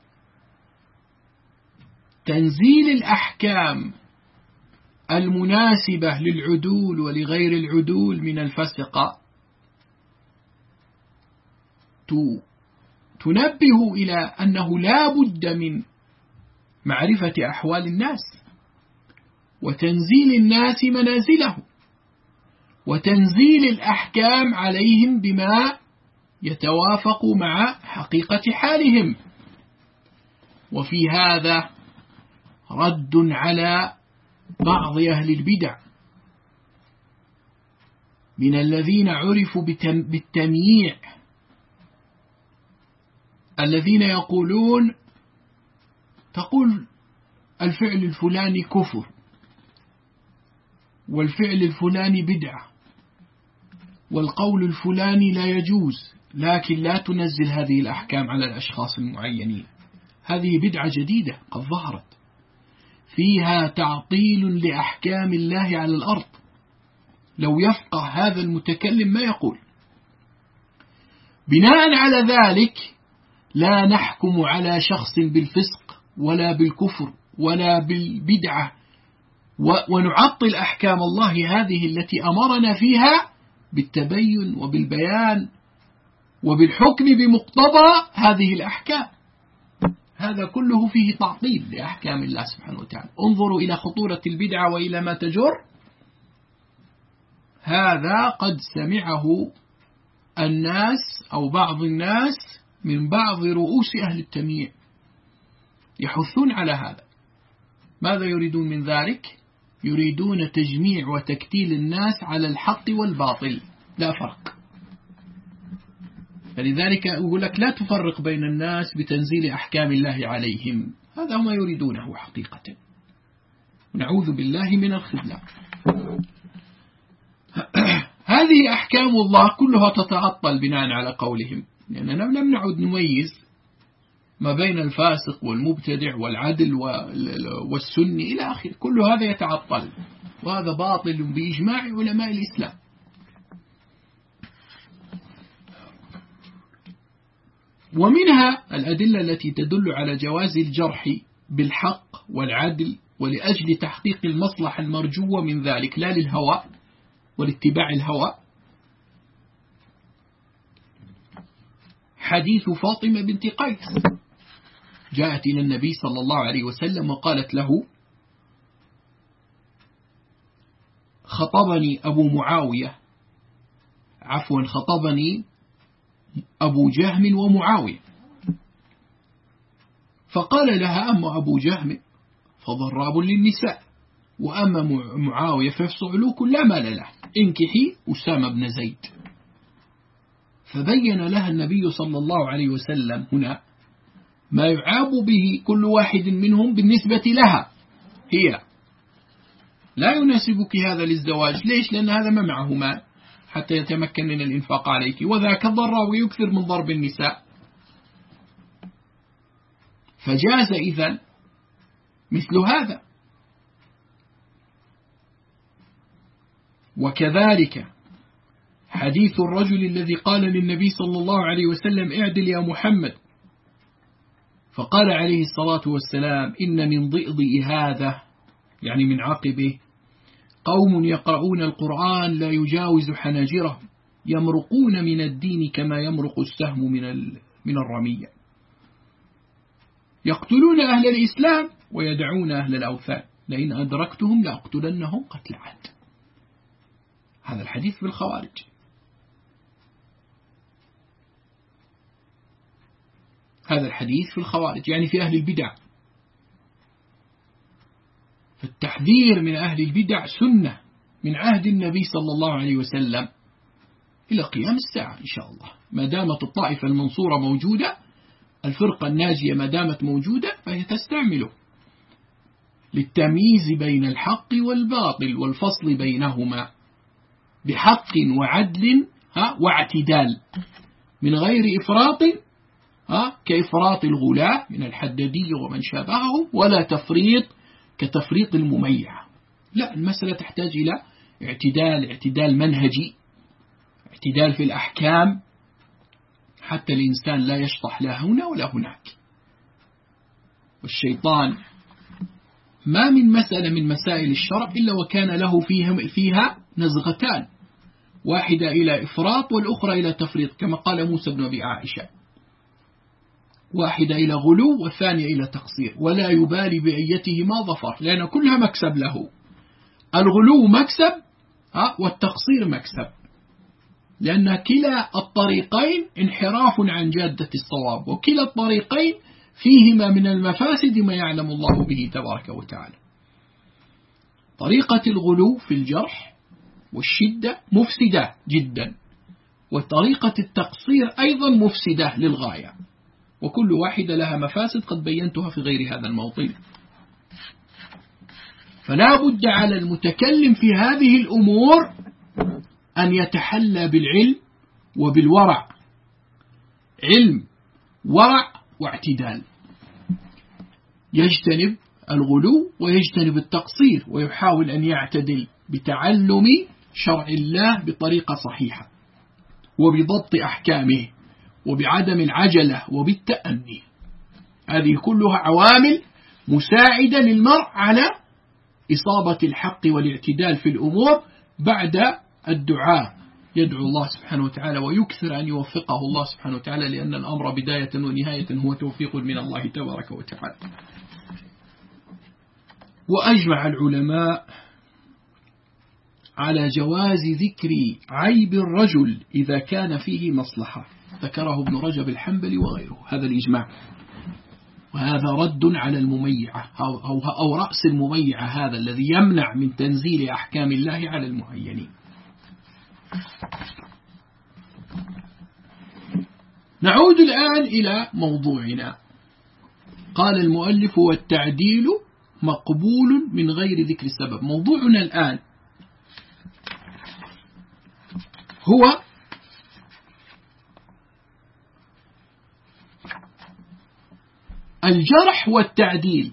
تنزيل الأحكام المناسبة للعدول ولغير العدول من الفسقة تنبه إلى أنه لا بد من معرفة أحوال الناس وتنزيل الناس منازله وتنزيل الأحكام عليهم بما يتوافق مع حقيقة حالهم. وفي هذا رد على بعض أهل البدع من الذين عرفوا بالتمييع، الذين يقولون تقول الفعل الفلاني كفر والفعل الفلاني بدعة والقول الفلاني لا يجوز، لكن لا تنزل هذه الأحكام على الأشخاص المعينين. هذه بدعة جديدة قد ظهرت فيها تعطيل لأحكام الله على الأرض. لو يفقه هذا المتكلم ما يقول. بناء على ذلك لا نحكم على شخص بالفسق ولا بالكفر ولا بالبدعة ونعطل أحكام الله هذه التي أمرنا فيها بالتبين وبالبيان وبالحكم بمقتضى هذه الأحكام. هذا كله فيه تعطيل لأحكام الله سبحانه وتعالى. انظروا إلى خطورة البدعة وإلى ما تجر. هذا قد سمعه الناس أو بعض الناس من بعض رؤوس أهل التمييع يحثون على هذا. ماذا يريدون من ذلك؟ يريدون تجميع وتكتيل الناس على الحق والباطل، لا فرق. فلذلك يقول لك لا تفرق بين الناس بتنزيل أحكام الله عليهم. هذا ما يريدونه حقيقة، نعوذ بالله من الخذلان. هذه أحكام الله كلها تتعطل بناء على قولهم، لأننا لم نعد نميز ما بين الفاسق والمبتدع والعدل والسني إلى آخره. كل هذا يتعطل، وهذا باطل بإجماع علماء الإسلام. ومنها الأدلة التي تدل على جواز الجرح بالحق والعدل ولأجل تحقيق المصلحة المرجوة من ذلك، لا للهوى والاتباع الهوى. حديث فاطمة بنت قيس جاءت إلى النبي صلى الله عليه وسلم وقالت له: خطبني أبو معاوية عفوا خطبني أبو جهم ومعاوية. فقال لها: أما أبو جهم فضراب للنساء، وأما معاوية فصعلوك لا مال له، انكحي أسامة بن زيد. فبين لها النبي صلى الله عليه وسلم هنا ما يعاب به كل واحد منهم بالنسبة لها هي، لا يناسبك هذا للزواج. ليش؟ لأن هذا ما معه مال حتى يتمكن من الإنفاق عليك، وذاك ضراء ويكثر من ضرب النساء. فجاز إذن مثل هذا. وكذلك حديث الرجل الذي قال للنبي صلى الله عليه وسلم اعدل يا محمد، فقال عليه الصلاة والسلام إن من ضئضئ هذا، يعني من عقبه، قوم يقرؤون القرآن لا يجاوز حناجرهم يمرقون من الدين كما يمرق السهم من من الرمية، يقتلون أهل الإسلام ويدعون أهل الأوثان، لئن أدركتهم لأقتلنهم قتل عاد. هذا الحديث بالخوارج. هذا الحديث في الخوارج، يعني في أهل البدع. فالتحذير من أهل البدع سنة من عهد النبي صلى الله عليه وسلم إلى قيام الساعة إن شاء الله. ما دامت الطائفة المنصورة موجودة، الفرقة الناجية ما دامت موجودة، فهي تستعمله للتمييز بين الحق والباطل والفصل بينهما بحق وعدل واعتدال، من غير إفراط كإفراط الغلاة من الحدادي ومن شابهه، ولا تفريط كتفريط المميع. لا، المسألة تحتاج إلى اعتدال، اعتدال منهجي، اعتدال في الأحكام، حتى الإنسان لا يشطح لا هنا ولا هناك. والشيطان ما من مسألة من مسائل الشرع إلا وكان له فيها نزغتان، واحدة إلى إفراط والأخرى إلى تفريط، كما قال موسى بن أبي عائشة، واحدة إلى غلو والثانية إلى تقصير، ولا يبالي بأيتهما ظفر، لأن كلها مكسب له. الغلو مكسب والتقصير مكسب، لأن كلا الطريقين انحراف عن جادة الصواب، وكلا الطريقين فيهما من المفاسد ما يعلم الله به تبارك وتعالى. طريقة الغلو في الجرح والشدة مفسدة جدا، وطريقة التقصير أيضا مفسدة للغاية، وكل واحدة لها مفاسد قد بينتها في غير هذا الموطن. فلا بد على المتكلم في هذه الأمور أن يتحلى بالعلم وبالورع، علم ورع واعتدال، يجتنب الغلو ويجتنب التقصير، ويحاول أن يعتدل بتعلم شرع الله بطريقة صحيحة، وبضبط أحكامه، وبعدم العجلة، وبالتأني. هذه كلها عوامل مساعدة للمرء على إصابة الحق والاعتدال في الأمور بعد الدعاء. يدعو الله سبحانه وتعالى ويكثر أن يوفقه الله سبحانه وتعالى، لأن الأمر بداية ونهاية هو توفيق من الله تبارك وتعالى. وأجمع العلماء على جواز ذكر عيب الرجل إذا كان فيه مصلحة، ذكره ابن رجب الحنبلي وغيره، هذا الإجماع. وهذا رد على المميعة أو, أو, أو رأس المميعة، هذا الذي يمنع من تنزيل أحكام الله على المعينين. نعود الآن إلى موضوعنا. قال المؤلف والتعديل مقبول من غير ذكر السبب. موضوعنا الآن هو الجرح والتعديل.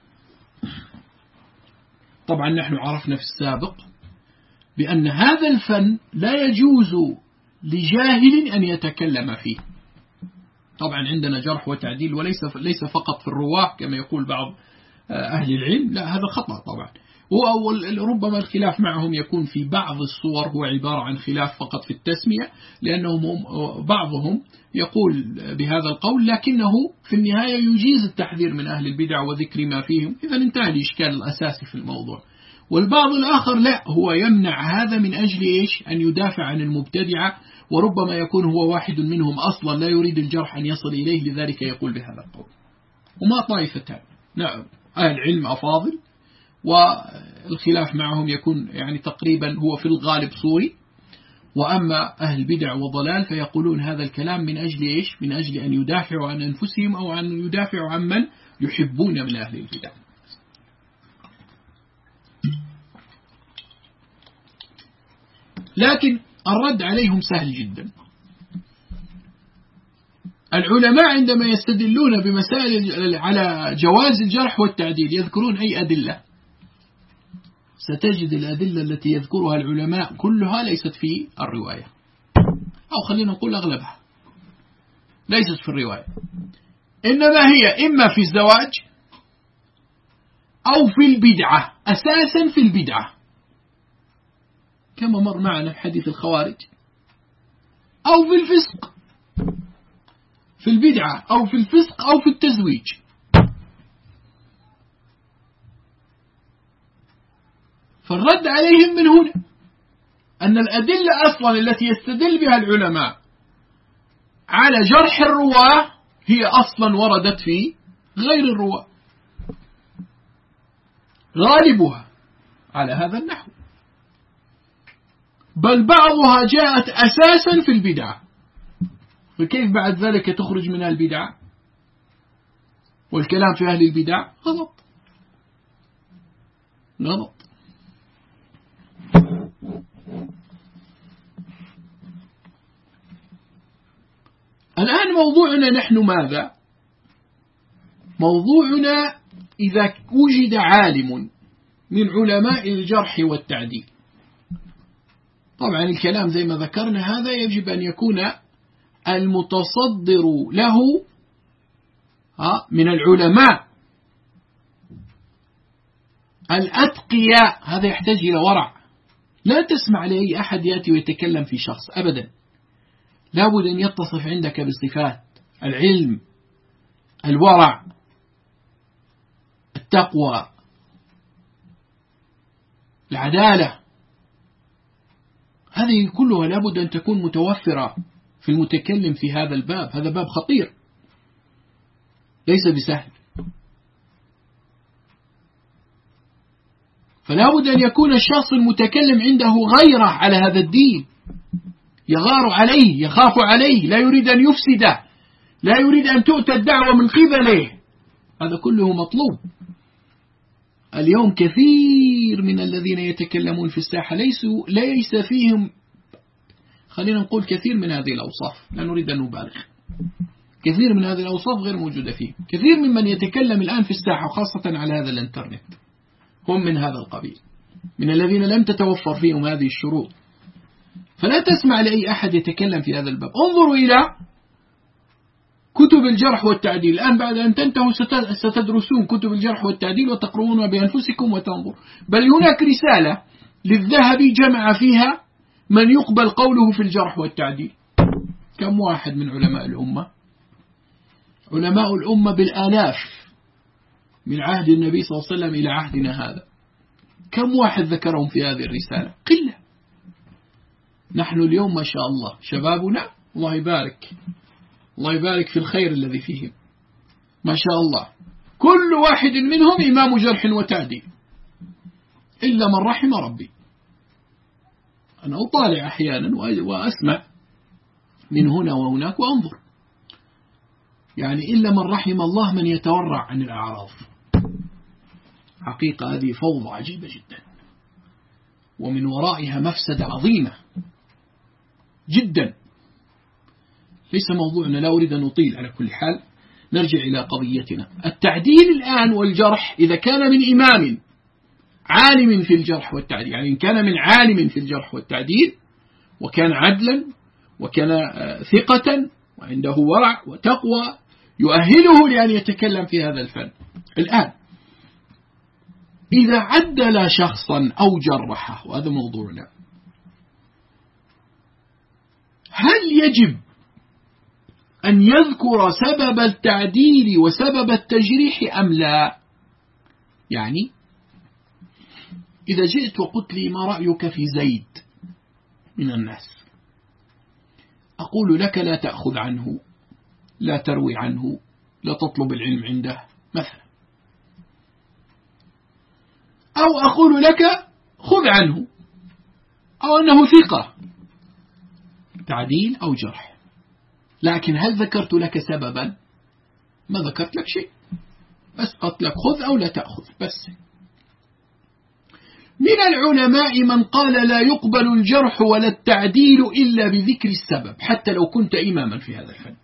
طبعا نحن عرفنا في السابق بأن هذا الفن لا يجوز لجاهل أن يتكلم فيه. طبعا عندنا جرح وتعديل، وليس ليس فقط في الرواة كما يقول بعض أهل العلم، لا، هذا خطأ طبعا. وربما الخلاف معهم يكون في بعض الصور هو عبارة عن خلاف فقط في التسمية، لأنهم بعضهم يقول بهذا القول، لكنه في النهاية يجيز التحذير من أهل البدع وذكر ما فيهم، إذا انتهى الإشكال الأساسي في الموضوع. والبعض الآخر لا، هو يمنع هذا من أجل إيش؟ أن يدافع عن المبتدعة، وربما يكون هو واحد منهم أصلا لا يريد الجرح أن يصل إليه، لذلك يقول بهذا القول. وما طائفتان، نعم، أهل العلم أفاضل، والخلاف معهم يكون يعني تقريبا هو في الغالب صوري. وأما أهل البدع وضلال فيقولون هذا الكلام من أجل إيش؟ من أجل أن يدافعوا عن أنفسهم أو أن يدافعوا عن من يحبون من أهل البدع. لكن الرد عليهم سهل جدا. العلماء عندما يستدلون بمسائل على جواز الجرح والتعديل يذكرون أي أدلة؟ ستجد الأدلة التي يذكرها العلماء كلها ليست في الرواية، أو خلينا نقول أغلبها ليست في الرواية، إنما هي إما في الزواج أو في البدعة، أساسا في البدعة كما مر معنا في حديث الخوارج، أو في الفسق، في البدعة أو في الفسق أو في التزويج. فالرد عليهم من هنا أن الأدلة أصلا التي يستدل بها العلماء على جرح الرواة هي أصلا وردت في غير الرواة، غالبها على هذا النحو، بل بعضها جاءت أساسا في البدعة، فكيف بعد ذلك تخرج منها البدعة؟ والكلام في أهل البدع غلط غلط. الآن موضوعنا نحن ماذا؟ موضوعنا إذا وجد عالم من علماء الجرح والتعديل. طبعا الكلام زي ما ذكرنا هذا يجب أن يكون المتصدر له من العلماء الأتقياء، هذا يحتاج إلى ورع. لا تسمع لأي أحد يأتي ويتكلم في شخص أبدا، لابد أن يتصف عندك بصفات العلم، الورع، التقوى، العدالة، هذه كلها لابد أن تكون متوفرة في المتكلم في هذا الباب. هذا باب خطير ليس بسهل، فلا بد أن يكون الشخص المتكلم عنده غيرة على هذا الدين، يغار عليه، يخاف عليه، لا يريد أن يفسده، لا يريد أن تؤتى الدعوة من قبله. هذا كله مطلوب. اليوم كثير من الذين يتكلمون في الساحة ليسوا ليس فيهم، خلينا نقول كثير من هذه الأوصاف، لا نريد أن نبالغ، كثير من هذه الأوصاف غير موجودة فيه. كثير ممن يتكلم الآن في الساحة وخاصة على هذا الانترنت هم من هذا القبيل، من الذين لم تتوفر فيهم هذه الشروط. فلا تسمع لأي أحد يتكلم في هذا الباب. انظروا إلى كتب الجرح والتعديل الآن، بعد أن تنتهوا ستدرسون كتب الجرح والتعديل وتقرؤونها بأنفسكم وتنظر. بل هناك رسالة للذهبي جمع فيها من يقبل قوله في الجرح والتعديل. كم واحد من علماء الأمة؟ علماء الأمة بالآلاف من عهد النبي صلى الله عليه وسلم إلى عهدنا هذا، كم واحد ذكرهم في هذه الرسالة؟ قلة. نحن اليوم ما شاء الله شبابنا الله يبارك، الله يبارك في الخير الذي فيهم، ما شاء الله كل واحد منهم إمام جرح وتعديل إلا من رحم ربي. أنا أطالع أحيانا وأسمع من هنا وهناك وأنظر، يعني إلا من رحم الله من يتورع عن الأعراض. حقيقة هذه فوضى عجيبة جدا، ومن ورائها مفسدة عظيمة جدا. ليس موضوعنا، لا أريد أن أطيل. على كل حال نرجع إلى قضيتنا. التعديل الآن والجرح إذا كان من إمام عالم في الجرح والتعديل، يعني إن كان من عالم في الجرح والتعديل وكان عدلا وكان ثقة وعنده ورع وتقوى يؤهله لأن يتكلم في هذا الفن. الآن إذا عدل شخصا أو جرحه، وهذا موضوعنا، هل يجب أن يذكر سبب التعديل وسبب التجريح أم لا؟ يعني إذا جئت وقلت لي ما رأيك في زيد من الناس، أقول لك لا تأخذ عنه، لا تروي عنه، لا تطلب العلم عنده مثلا، أو أقول لك خذ عنه، أو أنه ثقة، تعديل أو جرح. لكن هل ذكرت لك سببا؟ ما ذكرت لك شيء، بس قلت لك خذ أو لا تأخذ بس. من العلماء من قال لا يقبل الجرح ولا التعديل إلا بذكر السبب حتى لو كنت إماما في هذا الفن.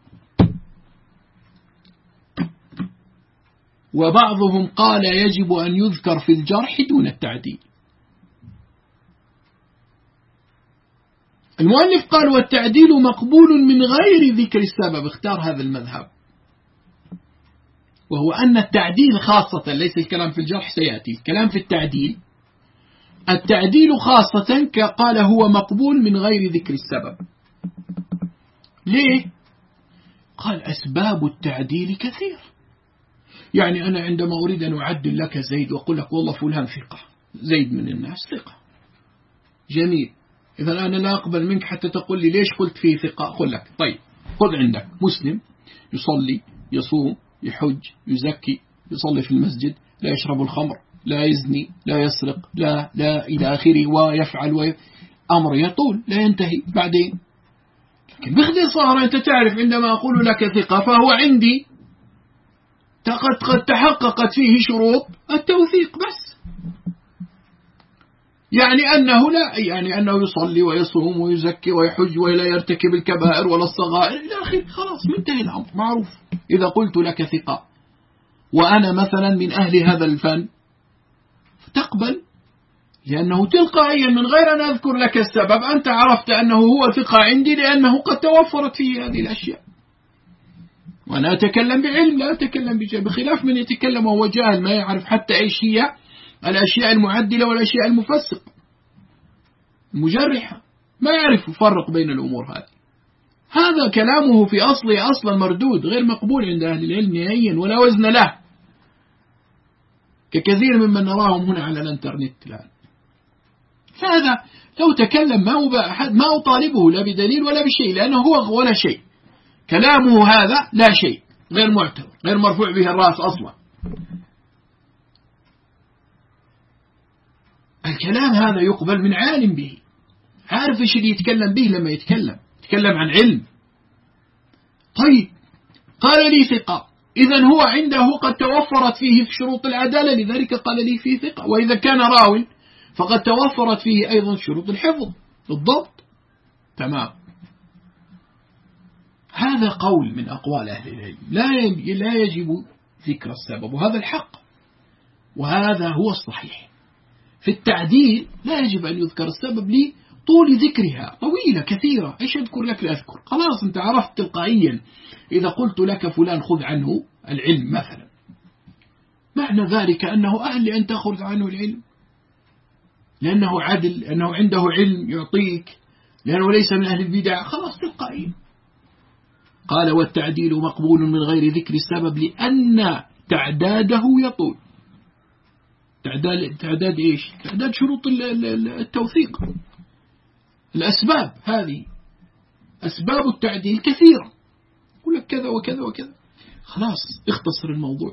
وبعضهم قال يجب أن يذكر في الجرح دون التعديل. المؤلف قال والتعديل مقبول من غير ذكر السبب، اختار هذا المذهب، وهو أن التعديل خاصة، ليس الكلام في الجرح سيأتي، الكلام في التعديل، التعديل خاصة قال هو مقبول من غير ذكر السبب. ليه؟ قال أسباب التعديل كثير. يعني أنا عندما أريد أن أعدل لك زيد وأقول لك والله فلان ثقة، زيد من الناس ثقة، جميل، إذا أنا لا أقبل منك حتى تقول لي ليش قلت فيه ثقة. أقول لك طيب خذ عندك مسلم يصلي يصوم يحج يزكي يصلي في المسجد، لا يشرب الخمر، لا يزني، لا يسرق، لا لا إلى آخره، ويفعل ويفعل. أمر يطول لا ينتهي. بعدين لكن باختصار أنت تعرف عندما أقول لك ثقة فهو عندي قد قد تحققت فيه شروط التوثيق بس، يعني أنه لا يعني أنه يصلي ويصوم ويزكي ويحج ولا يرتكب الكبائر ولا الصغائر إلى آخره، خلاص منتهي الأمر معروف. إذا قلت لك ثقة وأنا مثلا من أهل هذا الفن فتقبل، لأنه تلقائيا من غير أن أذكر لك السبب أنت عرفت أنه هو ثقة عندي لأنه قد توفرت فيه هذه الأشياء. وأنا أتكلم بعلم لا أتكلم بجهل، بخلاف من يتكلم وهو جاهل ما يعرف حتى إيش هي الأشياء المعدلة والأشياء المفسق المجرحة، ما يعرف يفرق بين الأمور هذه. هذا كلامه في أصله أصلا مردود غير مقبول عند أهل العلم نهائيا ولا وزن له، ككثير ممن نراهم هنا على الانترنت الآن. هذا لو تكلم ما أحد ما أطالبه لا بدليل ولا بشيء، لأنه هو ولا شيء، كلامه هذا لا شيء، غير معتبر، غير مرفوع به الرأس أصلا. الكلام هذا يقبل من عالم به، عارف ايش اللي يتكلم به لما يتكلم يتكلم عن علم. طيب قال لي ثقة، إذن هو عنده قد توفرت فيه في شروط العدالة لذلك قال لي فيه ثقة، وإذا كان راو فقد توفرت فيه أيضا شروط الحفظ الضبط. تمام. هذا قول من أقوال أهل العلم لا لا يجب ذكر السبب، وهذا الحق وهذا هو الصحيح. في التعديل لا يجب أن يذكر السبب لطول ذكرها، طويلة كثيرة، إيش أذكر لك لأذكر، خلاص أنت عرفت تلقائيا. إذا قلت لك فلان خذ عنه العلم مثلا، معنى ذلك أنه أهل لأن تأخذ عنه العلم، لأنه عدل، لأنه عنده علم يعطيك، لأنه ليس من أهل البدع، خلاص تلقائيا. قال والتعديل مقبول من غير ذكر السبب لأن تعداده يطول. تعداد, تعداد إيش؟ تعداد شروط التوثيق، الأسباب هذه أسباب التعديل كثيرة، يقول لك كذا وكذا وكذا، خلاص اختصر الموضوع.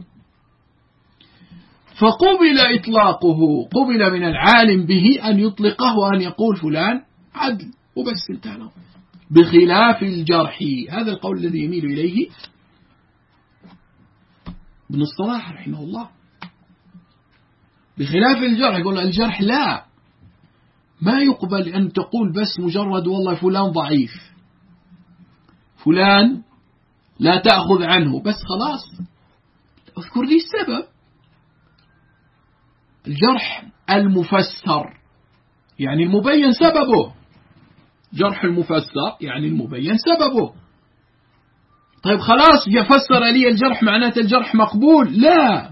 فقبل إطلاقه، قبل من العالم به أن يطلقه وأن يقول فلان عدل وبس انتهى، بخلاف الجرح. هذا القول الذي يميل إليه ابن الصلاح رحمه الله. بخلاف الجرح، يقول الجرح لا، ما يقبل أن تقول بس مجرد والله فلان ضعيف، فلان لا تأخذ عنه بس خلاص، اذكر لي السبب. الجرح المفسر يعني المبين سببه، جرح المفسر يعني المبين سببه. طيب خلاص يفسر لي الجرح معناته الجرح مقبول؟ لا.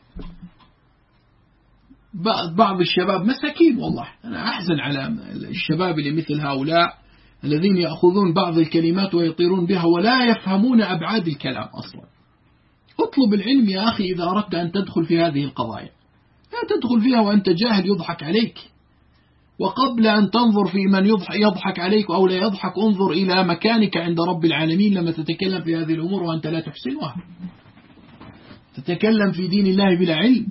بعض الشباب مساكين، والله أنا أحزن على الشباب اللي مثل هؤلاء الذين يأخذون بعض الكلمات ويطيرون بها ولا يفهمون أبعاد الكلام أصلا. اطلب العلم يا أخي إذا أردت أن تدخل في هذه القضايا، لا تدخل فيها وأنت جاهل يضحك عليك. وقبل أن تنظر في من يضحك عليك أو لا يضحك، انظر إلى مكانك عند رب العالمين لما تتكلم في هذه الأمور وأنت لا تحسنها، تتكلم في دين الله بلا علم.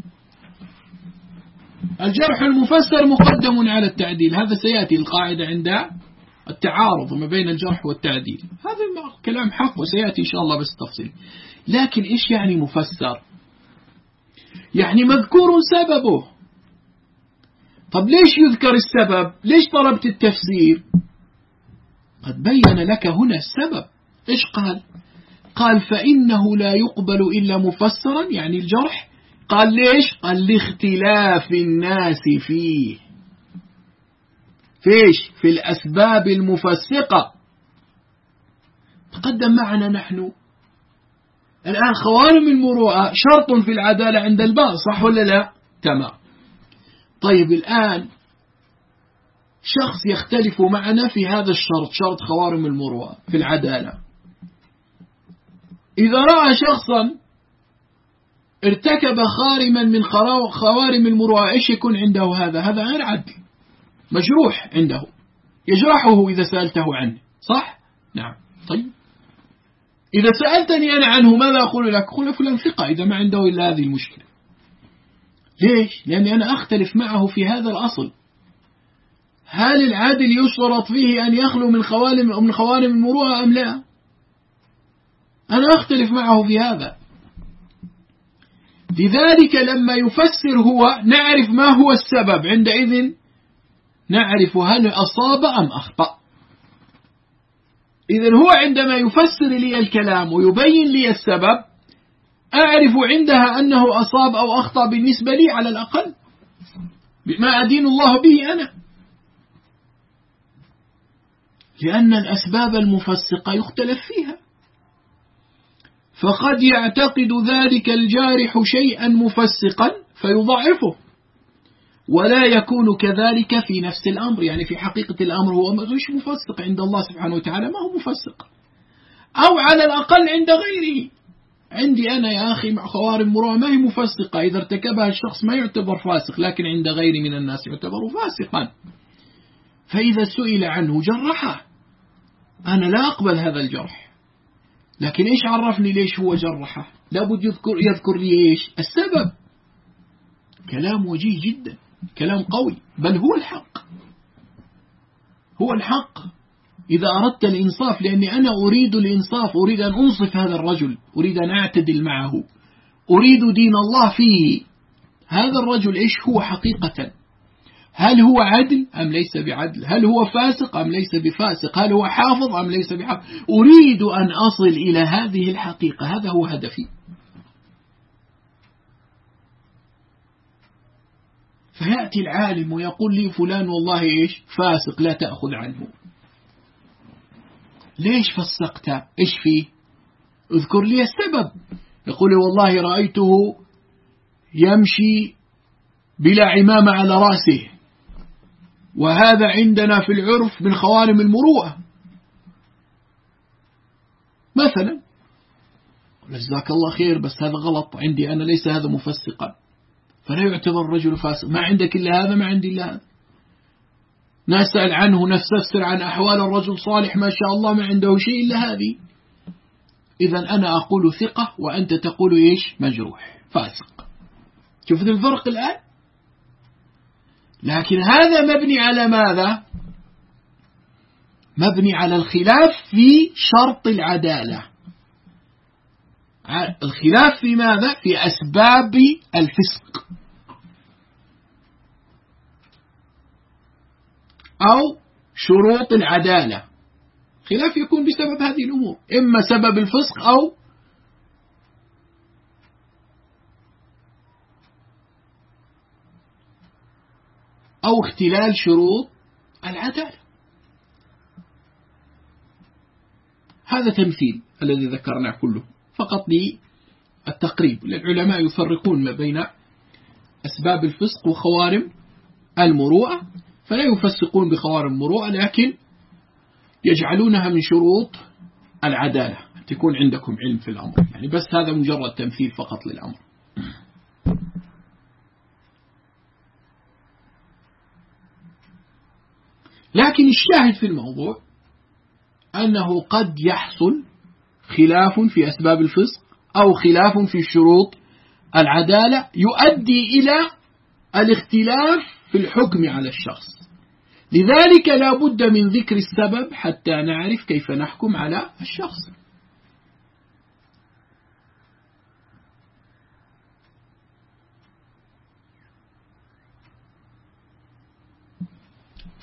الجرح المفسر مقدم على التعديل، هذا سيأتي القاعدة عند التعارض ما بين الجرح والتعديل، هذا كلام حق وسيأتي إن شاء الله بس تفصيل. لكن إيش يعني مفسر؟ يعني مذكور سببه، طب ليش يذكر السبب؟ ليش طلبت التفسير؟ قد بين لك هنا السبب. إيش قال؟ قال فإنه لا يقبل إلا مفسرا، يعني الجرح. قال ليش؟ قال لاختلاف الناس فيه. فيش؟ في الأسباب المفسقة. تقدم معنا نحن الآن خوارم المروءة شرط في العدالة عند البعض، صح ولا لا؟ تمام. طيب الآن شخص يختلف معنا في هذا الشرط، شرط خوارم المروءة في العدالة. إذا رأى شخصا ارتكب خارما من خوارم المروءة، إيش يكون عنده؟ هذا هذا غير عدل، مجروح عنده، يجرحه إذا سألته عنه، صح؟ نعم. طيب إذا سألتني أنا عنه ماذا أقول لك؟ أقول فلان ثقة إذا ما عنده إلا هذه المشكلة. ليش؟ لأني أنا أختلف معه في هذا الأصل. هل العادل يشترط فيه أن يخلو من خوارم من خوارم المروءة أم لا؟ أنا أختلف معه في هذا. لذلك لما يفسر هو نعرف ما هو السبب، عندئذ نعرف هل أصاب أم أخطأ. إذن هو عندما يفسر لي الكلام ويبين لي السبب، أعرف عندها أنه أصاب أو أخطأ بالنسبة لي على الأقل، بما أدين الله به أنا. لأن الأسباب المفسقة يختلف فيها، فقد يعتقد ذلك الجارح شيئا مفسقا فيضعفه، ولا يكون كذلك في نفس الأمر، يعني في حقيقة الأمر هو مش مفسق عند الله سبحانه وتعالى، ما هو مفسق، أو على الأقل عند غيره. عندي أنا يا أخي مع خوارم مروءة ما هي مفسقة، إذا ارتكبها الشخص ما يعتبر فاسق، لكن عند غيري من الناس يعتبر فاسقا، فإذا سئل عنه جرحه. أنا لا أقبل هذا الجرح، لكن إيش عرفني ليش هو جرحه؟ لابد يذكر, يذكر لي إيش السبب. كلام وجيه جدا، كلام قوي، بل هو الحق، هو الحق إذا أردت الإنصاف. لأني أنا أريد الإنصاف، أريد أن أنصف هذا الرجل، أريد أن أعتدل معه، أريد دين الله فيه. هذا الرجل إيش هو حقيقة؟ هل هو عدل أم ليس بعدل؟ هل هو فاسق أم ليس بفاسق؟ هل هو حافظ أم ليس بحافظ؟ أريد أن أصل إلى هذه الحقيقة، هذا هو هدفي. فيأتي العالم ويقول لي فلان والله إيش فاسق لا تأخذ عنه. ليش فسقت؟ إيش فيه؟ اذكر لي السبب. يقول والله رأيته يمشي بلا عمامة على رأسه، وهذا عندنا في العرف من خوارم المروءة مثلا. جزاك الله خير، بس هذا غلط عندي أنا، ليس هذا مفسقا، فلا يعتبر الرجل فاسق. ما عندك إلا هذا، ما عندي إلا هذا. نسأل عنه، نستفسر عن أحوال الرجل صالح ما شاء الله، ما عنده شيء إلا هذه. إذا أنا أقول ثقة وأنت تقول إيش مجروح فاسق. شوفت الفرق الآن؟ لكن هذا مبني على ماذا؟ مبني على الخلاف في شرط العدالة. الخلاف في ماذا؟ في أسباب الفسق أو شروط العدالة. خلاف يكون بسبب هذه الأمور، إما سبب الفسق أو أو اختلال شروط العدالة. هذا تمثيل الذي ذكرناه كله فقط للتقريب. العلماء يفرقون ما بين أسباب الفسق وخوارم المروءة، فلا يفسقون بخوارم المروءة، لكن يجعلونها من شروط العدالة. تكون عندكم علم في الأمر يعني، بس هذا مجرد تمثيل فقط للأمر. لكن الشاهد في الموضوع أنه قد يحصل خلاف في أسباب الفسق أو خلاف في شروط العدالة يؤدي إلى الاختلاف في الحكم على الشخص. لذلك لا بد من ذكر السبب حتى نعرف كيف نحكم على الشخص.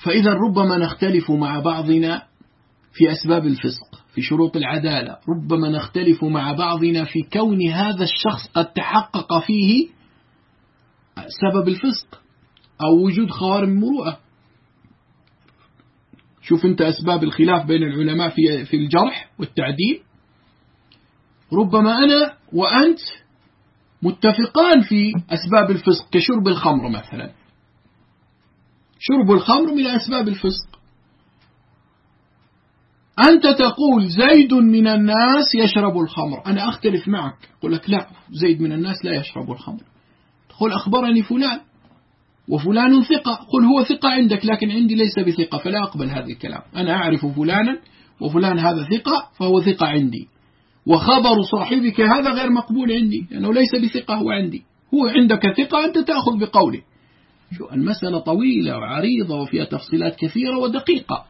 فإذا ربما نختلف مع بعضنا في أسباب الفسق، في شروط العدالة، ربما نختلف مع بعضنا في كون هذا الشخص قد تحقق فيه سبب الفسق أو وجود خوارم المروءة. شوف أنت أسباب الخلاف بين العلماء في في الجرح والتعديل، ربما أنا وأنت متفقان في أسباب الفسق كشرب الخمر مثلا، شرب الخمر من أسباب الفسق، أنت تقول زيد من الناس يشرب الخمر، أنا أختلف معك أقول لك لا، زيد من الناس لا يشرب الخمر، تقول أخبرني فلان وفلان ثقة، قل هو ثقة عندك لكن عندي ليس بثقة فلا أقبل هذا الكلام، أنا أعرف فلانا وفلان هذا ثقة فهو ثقة عندي، وخبر صاحبك هذا غير مقبول عندي لأنه ليس بثقة هو عندي، هو عندك ثقة أنت تأخذ بقوله. شو المسألة طويلة وعريضة وفيها تفصيلات كثيرة ودقيقة.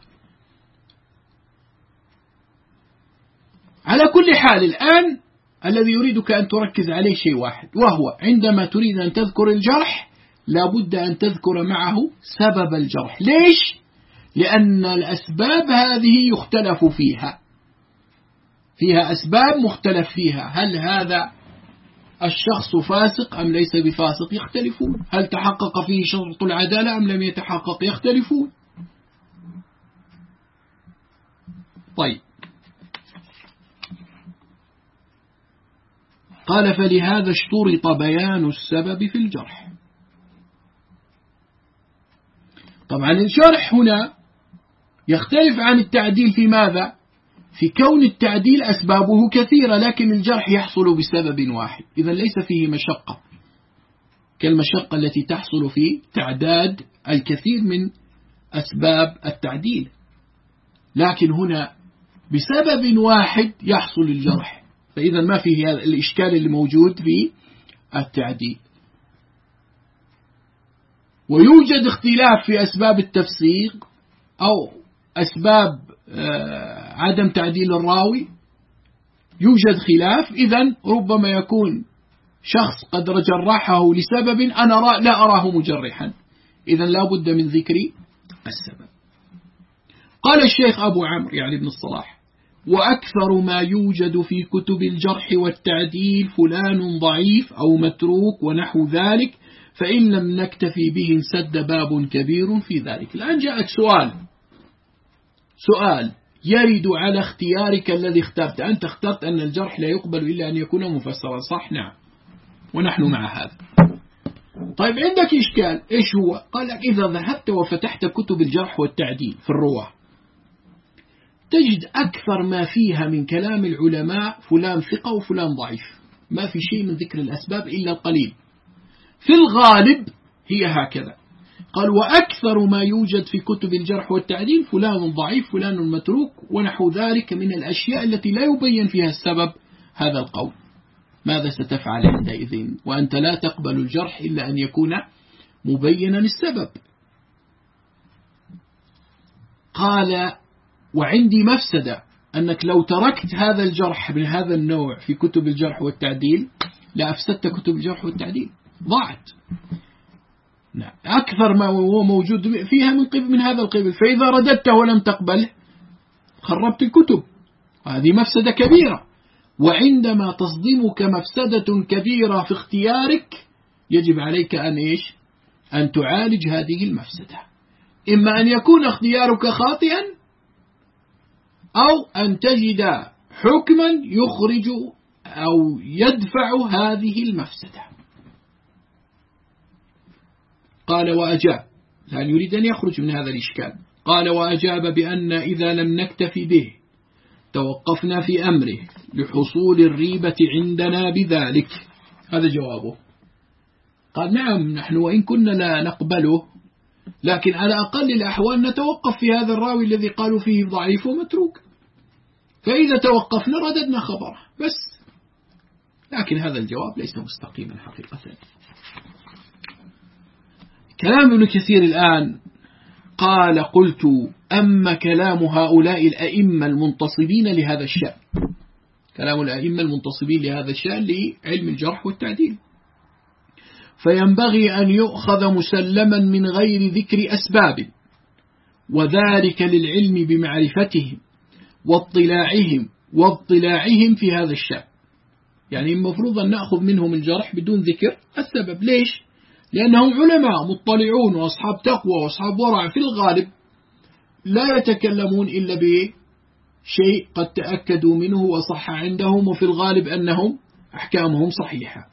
على كل حال الآن الذي يريدك أن تركز عليه شيء واحد، وهو عندما تريد أن تذكر الجرح لابد أن تذكر معه سبب الجرح. ليش؟ لأن الأسباب هذه يختلف فيها، فيها أسباب مختلف فيها، هل هذا الشخص فاسق أم ليس بفاسق يختلفون، هل تحقق فيه شرط العدالة أم لم يتحقق يختلفون. طيب، قال فلهذا اشترط بيان السبب في الجرح. طبعا الجرح هنا يختلف عن التعديل في ماذا؟ في كون التعديل أسبابه كثيرة لكن الجرح يحصل بسبب واحد، إذا ليس فيه مشقة كالمشقة التي تحصل في تعداد الكثير من أسباب التعديل، لكن هنا بسبب واحد يحصل الجرح، فإذا ما فيه الإشكال اللي موجود في التعديل. ويوجد اختلاف في أسباب التفسيق أو أسباب عدم تعديل الراوي، يوجد خلاف، إذن ربما يكون شخص قد جرحه لسبب أنا لا أراه مجرحا، إذن لا بد من ذكر السبب. قال الشيخ أبو عمرو يعني ابن الصلاح: وأكثر ما يوجد في كتب الجرح والتعديل فلان ضعيف أو متروك ونحو ذلك، فإن لم نكتفي به انسد باب كبير في ذلك. الآن جاءت سؤال سؤال يرد على اختيارك الذي اخترت، أنت اخترت أن الجرح لا يقبل إلا أن يكون مفسرا، صح؟ نعم، ونحن مع هذا. طيب عندك إشكال، إيش هو؟ قال لك إذا ذهبت وفتحت كتب الجرح والتعديل في الرواة تجد أكثر ما فيها من كلام العلماء فلان ثقة وفلان ضعيف، ما في شيء من ذكر الأسباب إلا القليل، في الغالب هي هكذا. قال وأكثر ما يوجد في كتب الجرح والتعديل فلان ضعيف فلان متروك ونحو ذلك من الأشياء التي لا يبين فيها السبب. هذا القول ماذا ستفعل عندئذ وأنت لا تقبل الجرح إلا أن يكون مبينا السبب؟ قال وعندي مفسدة، أنك لو تركت هذا الجرح من هذا النوع في كتب الجرح والتعديل لأفسدت كتب الجرح والتعديل، ضاعت. نعم، أكثر ما هو موجود فيها من قبل من هذا القبل، فإذا رددته ولم تقبله خربت الكتب، هذه مفسدة كبيرة. وعندما تصدمك مفسدة كبيرة في اختيارك يجب عليك أن إيش؟ أن تعالج هذه المفسدة، إما أن يكون اختيارك خاطئا أو أن تجد حكما يخرج أو يدفع هذه المفسدة. قال وأجاب، لأن يريد أن يخرج من هذا الإشكال، قال وأجاب بأن إذا لم نكتفي به توقفنا في أمره لحصول الريبة عندنا بذلك. هذا جوابه. قال نعم، نحن وإن كنا لا نقبله لكن على أقل الأحوال نتوقف في هذا الراوي الذي قالوا فيه ضعيف ومتروك، فإذا توقفنا رددنا خبره بس. لكن هذا الجواب ليس مستقيما حقيقة. كلام ابن كثير الآن قال قلت أما كلام هؤلاء الأئمة المنتصبين لهذا الشأن، كلام الأئمة المنتصبين لهذا الشأن لعلم الجرح والتعديل، فينبغي أن يؤخذ مسلما من غير ذكر أسباب، وذلك للعلم بمعرفتهم واطلاعهم واطلاعهم في هذا الشأن. يعني المفروض أن نأخذ منهم الجرح بدون ذكر السبب. ليش؟ لأنهم علماء مطلعون وأصحاب تقوى وأصحاب ورع، في الغالب لا يتكلمون إلا بشيء قد تأكدوا منه وصح عندهم، وفي الغالب أنهم أحكامهم صحيحة.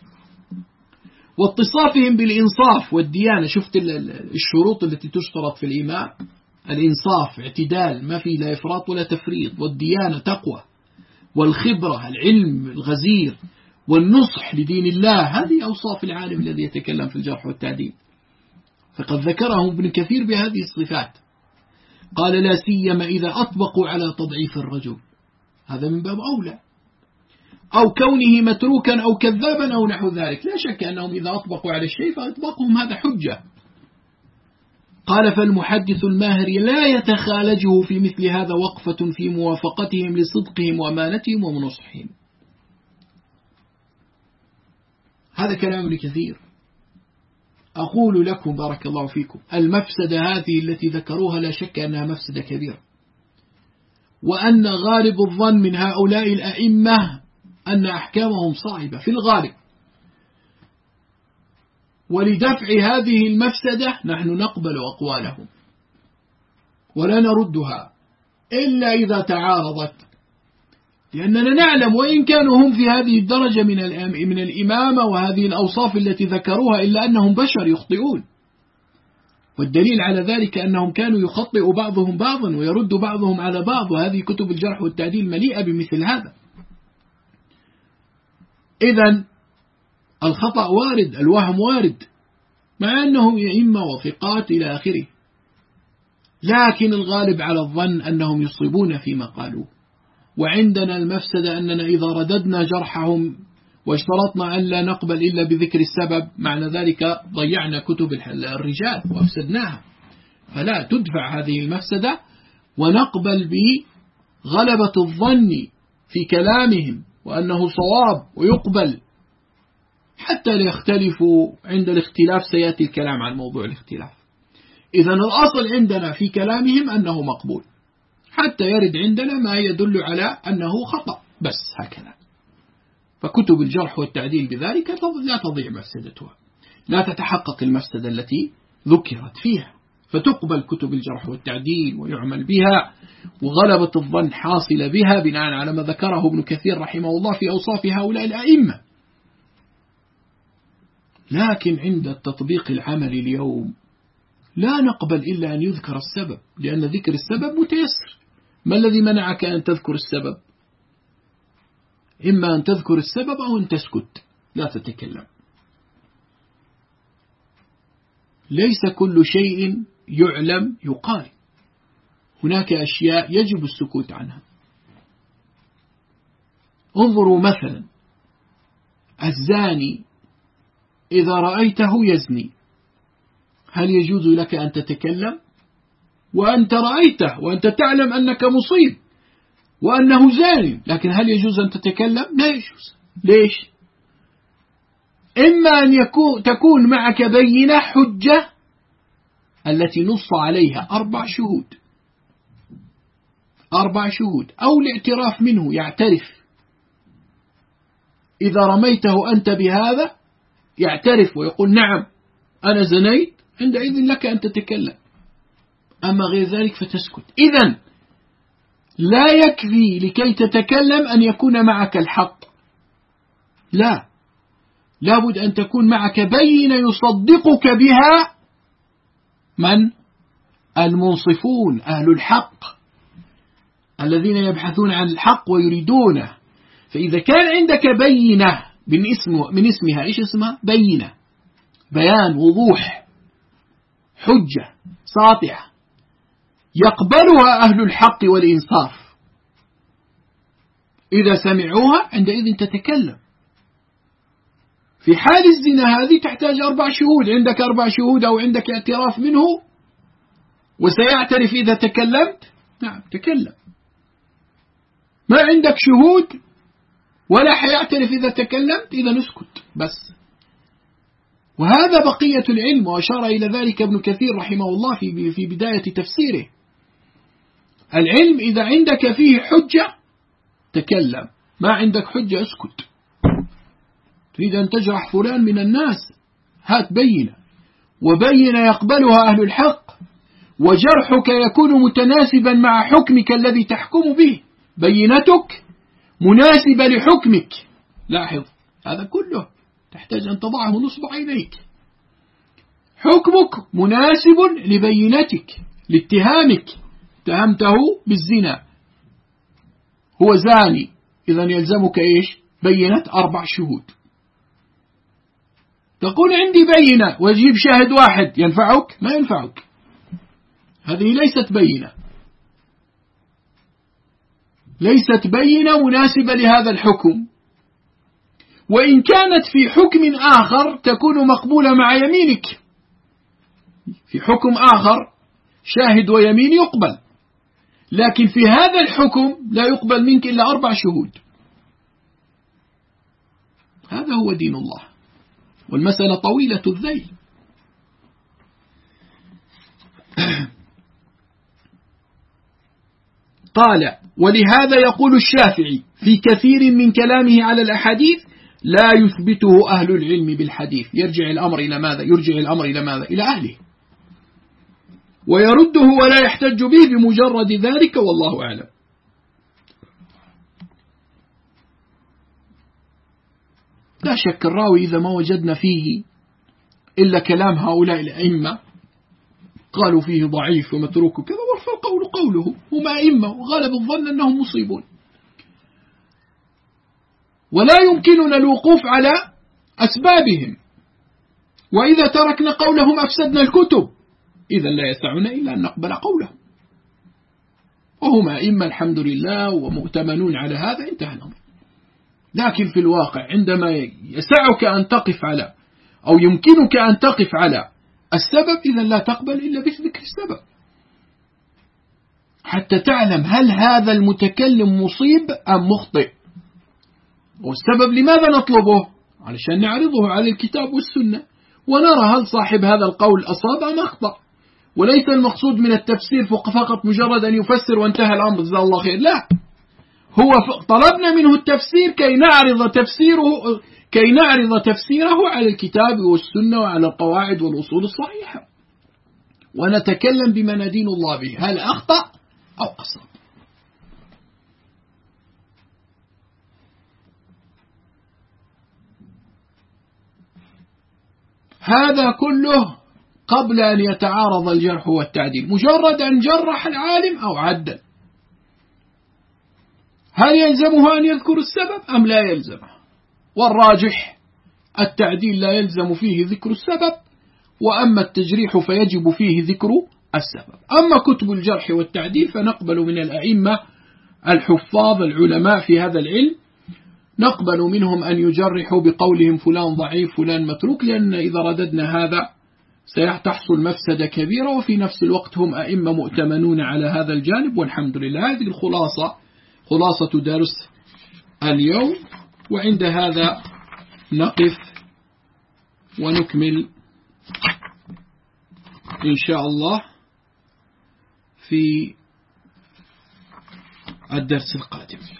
واتصافهم بالإنصاف والديانة. شفت الشروط التي تشترط في الإمام؟ الإنصاف، اعتدال، ما في لا إفراط ولا تفريط، والديانة تقوى، والخبرة، العلم الغزير، والنصح لدين الله. هذه أوصاف العالم الذي يتكلم في الجرح والتعديل، فقد ذكرهم ابن كثير بهذه الصفات. قال لا سيما إذا أطبقوا على تضعيف الرجل، هذا من باب أولى، أو كونه متروكا أو كذابا أو نحو ذلك. لا شك أنهم إذا أطبقوا على الشيء فأطبقهم هذا حجة. قال فالمحدث الماهر لا يتخالجه في مثل هذا وقفة في موافقتهم لصدقهم وأمانتهم ومنصحهم. هذا كلام ابن كثير. أقول لكم بارك الله فيكم، المفسدة هذه التي ذكروها لا شك أنها مفسدة كبيرة، وأن غالب الظن من هؤلاء الأئمة أن أحكامهم صعبة في الغالب. ولدفع هذه المفسدة نحن نقبل أقوالهم ولا نردها إلا إذا تعارضت، لأننا نعلم وإن كانوا هم في هذه الدرجة من من الإمامة وهذه الأوصاف التي ذكروها، إلا أنهم بشر يخطئون. والدليل على ذلك أنهم كانوا يخطئ بعضهم بعضا ويرد بعضهم على بعض، وهذه كتب الجرح والتعديل مليئة بمثل هذا. إذن الخطأ وارد، الوهم وارد، مع أنهم أئمة وثقات إلى آخره، لكن الغالب على الظن أنهم يصيبون فيما قالوه. وعندنا المفسدة أننا إذا رددنا جرحهم واشترطنا أن لا نقبل إلا بذكر السبب، معنى ذلك ضيعنا كتب الرجال وأفسدناها. فلا تدفع هذه المفسدة ونقبل بغلبة الظن في كلامهم وأنه صواب ويقبل، حتى لا يختلفوا. عند الاختلاف سيأتي الكلام عن موضوع الاختلاف. إذن الأصل عندنا في كلامهم أنه مقبول، حتى يرد عندنا ما يدل على أنه خطأ، بس هكذا. فكتب الجرح والتعديل بذلك لا تضيع مفسدتها، لا تتحقق المفسدة التي ذكرت فيها، فتقبل كتب الجرح والتعديل ويعمل بها، وغلبة الظن حاصلة بها بناء على ما ذكره ابن كثير رحمه الله في أوصاف هؤلاء الأئمة. لكن عند التطبيق العملي اليوم لا نقبل إلا أن يذكر السبب، لأن ذكر السبب متيسر. ما الذي منعك أن تذكر السبب؟ إما أن تذكر السبب أو أن تسكت لا تتكلم. ليس كل شيء يعلم يقال، هناك أشياء يجب السكوت عنها. انظروا مثلا الزاني إذا رأيته يزني، هل يجوز لك أن تتكلم؟ وأنت رأيته وأنت تعلم أنك مصيب وأنه زاني، لكن هل يجوز أن تتكلم؟ لا يجوز. ليش؟ إما أن يكون تكون معك بينة حجة التي نص عليها أربع شهود أربع شهود أو الاعتراف منه، يعترف. إذا رميته أنت بهذا يعترف ويقول نعم أنا زنيت، عندئذ لك أن تتكلم. أما غير ذلك فتسكت. إذن لا يكفي لكي تتكلم أن يكون معك الحق، لا، لابد أن تكون معك بينة يصدقك بها من؟ المنصفون، أهل الحق، الذين يبحثون عن الحق ويريدونه. فإذا كان عندك بينة من, اسم من اسمها، إيش اسمها؟ بينة، بيان، وضوح، حجة ساطعة يقبلها أهل الحق والإنصاف، إذا سمعوها عندئذ تتكلم. في حال الزنا هذه تحتاج أربع شهود، عندك أربع شهود أو عندك اعتراف منه وسيعترف إذا تكلمت، نعم تكلم. ما عندك شهود ولا حيعترف إذا تكلمت، إذا نسكت بس. وهذا بقية العلم، وأشار إلى ذلك ابن كثير رحمه الله في في بداية تفسيره. العلم إذا عندك فيه حجة تكلم، ما عندك حجة اسكت. تريد أن تجرح فلان من الناس، هات بينة، وبينة يقبلها أهل الحق، وجرحك يكون متناسبا مع حكمك الذي تحكم به، بينتك مناسبة لحكمك. لاحظ هذا كله تحتاج أن تضعه نصب عينيك. حكمك مناسب لبينتك، لاتهامك، اتهمته بالزنا، هو زاني، إذا يلزمك إيش؟ بينة أربع شهود. تقول عندي بينة ويجيب شاهد واحد، ينفعك؟ ما ينفعك، هذه ليست بينة، ليست بينة مناسبة لهذا الحكم. وإن كانت في حكم آخر تكون مقبولة مع يمينك، في حكم آخر شاهد ويمين يقبل، لكن في هذا الحكم لا يقبل منك إلا أربع شهود. هذا هو دين الله، والمسألة طويلة الذيل. قال: ولهذا يقول الشافعي في كثير من كلامه على الأحاديث: لا يثبته أهل العلم بالحديث. يرجع الأمر إلى ماذا؟ يرجع الأمر إلى ماذا؟ إلى أهله، ويرده ولا يحتج به بمجرد ذلك، والله أعلم. لا شك الراوي إذا ما وجدنا فيه إلا كلام هؤلاء الأئمة قالوا فيه ضعيف ومتروك كذا، والقول قوله، هم أئمة وغالب الظن أنهم مصيبون، ولا يمكننا الوقوف على أسبابهم، وإذا تركنا قولهم أفسدنا الكتب، إذا لا يسعنا إلا أن نقبل قولهم، وهم أئمة الحمد لله ومؤتمنون على هذا، انتهى الأمر. لكن في الواقع عندما يسعك أن تقف على أو يمكنك أن تقف على السبب، إذا لا تقبل إلا بذكر السبب، حتى تعلم هل هذا المتكلم مصيب أم مخطئ. والسبب لماذا نطلبه؟ علشان نعرضه على الكتاب والسنة ونرى هل صاحب هذا القول أصاب أم أخطأ. وليس المقصود من التفسير فقط مجرد أن يفسر وانتهى الأمر جزاه الله خير، لا، هو طلبنا منه التفسير كي نعرض تفسيره كي نعرض تفسيره على الكتاب والسنة وعلى القواعد والأصول الصحيحة، ونتكلم بما ندين الله به، هل أخطأ أو أصاب. هذا كله قبل أن يتعارض الجرح والتعديل، مجرد أن جرح العالم أو عدل، هل يلزمه أن يذكر السبب أم لا يلزمه؟ والراجح التعديل لا يلزم فيه ذكر السبب، وأما التجريح فيجب فيه ذكر السبب. أما كتب الجرح والتعديل فنقبل من الأئمة الحفاظ العلماء في هذا العلم، نقبل منهم أن يجرحوا بقولهم فلان ضعيف فلان متروك، لأن إذا رددنا هذا سيحصل مفسدة كبيرة، وفي نفس الوقت هم أئمة مؤتمنون على هذا الجانب، والحمد لله. هذه الخلاصة خلاصة درس اليوم، وعند هذا نقف ونكمل إن شاء الله في الدرس القادم.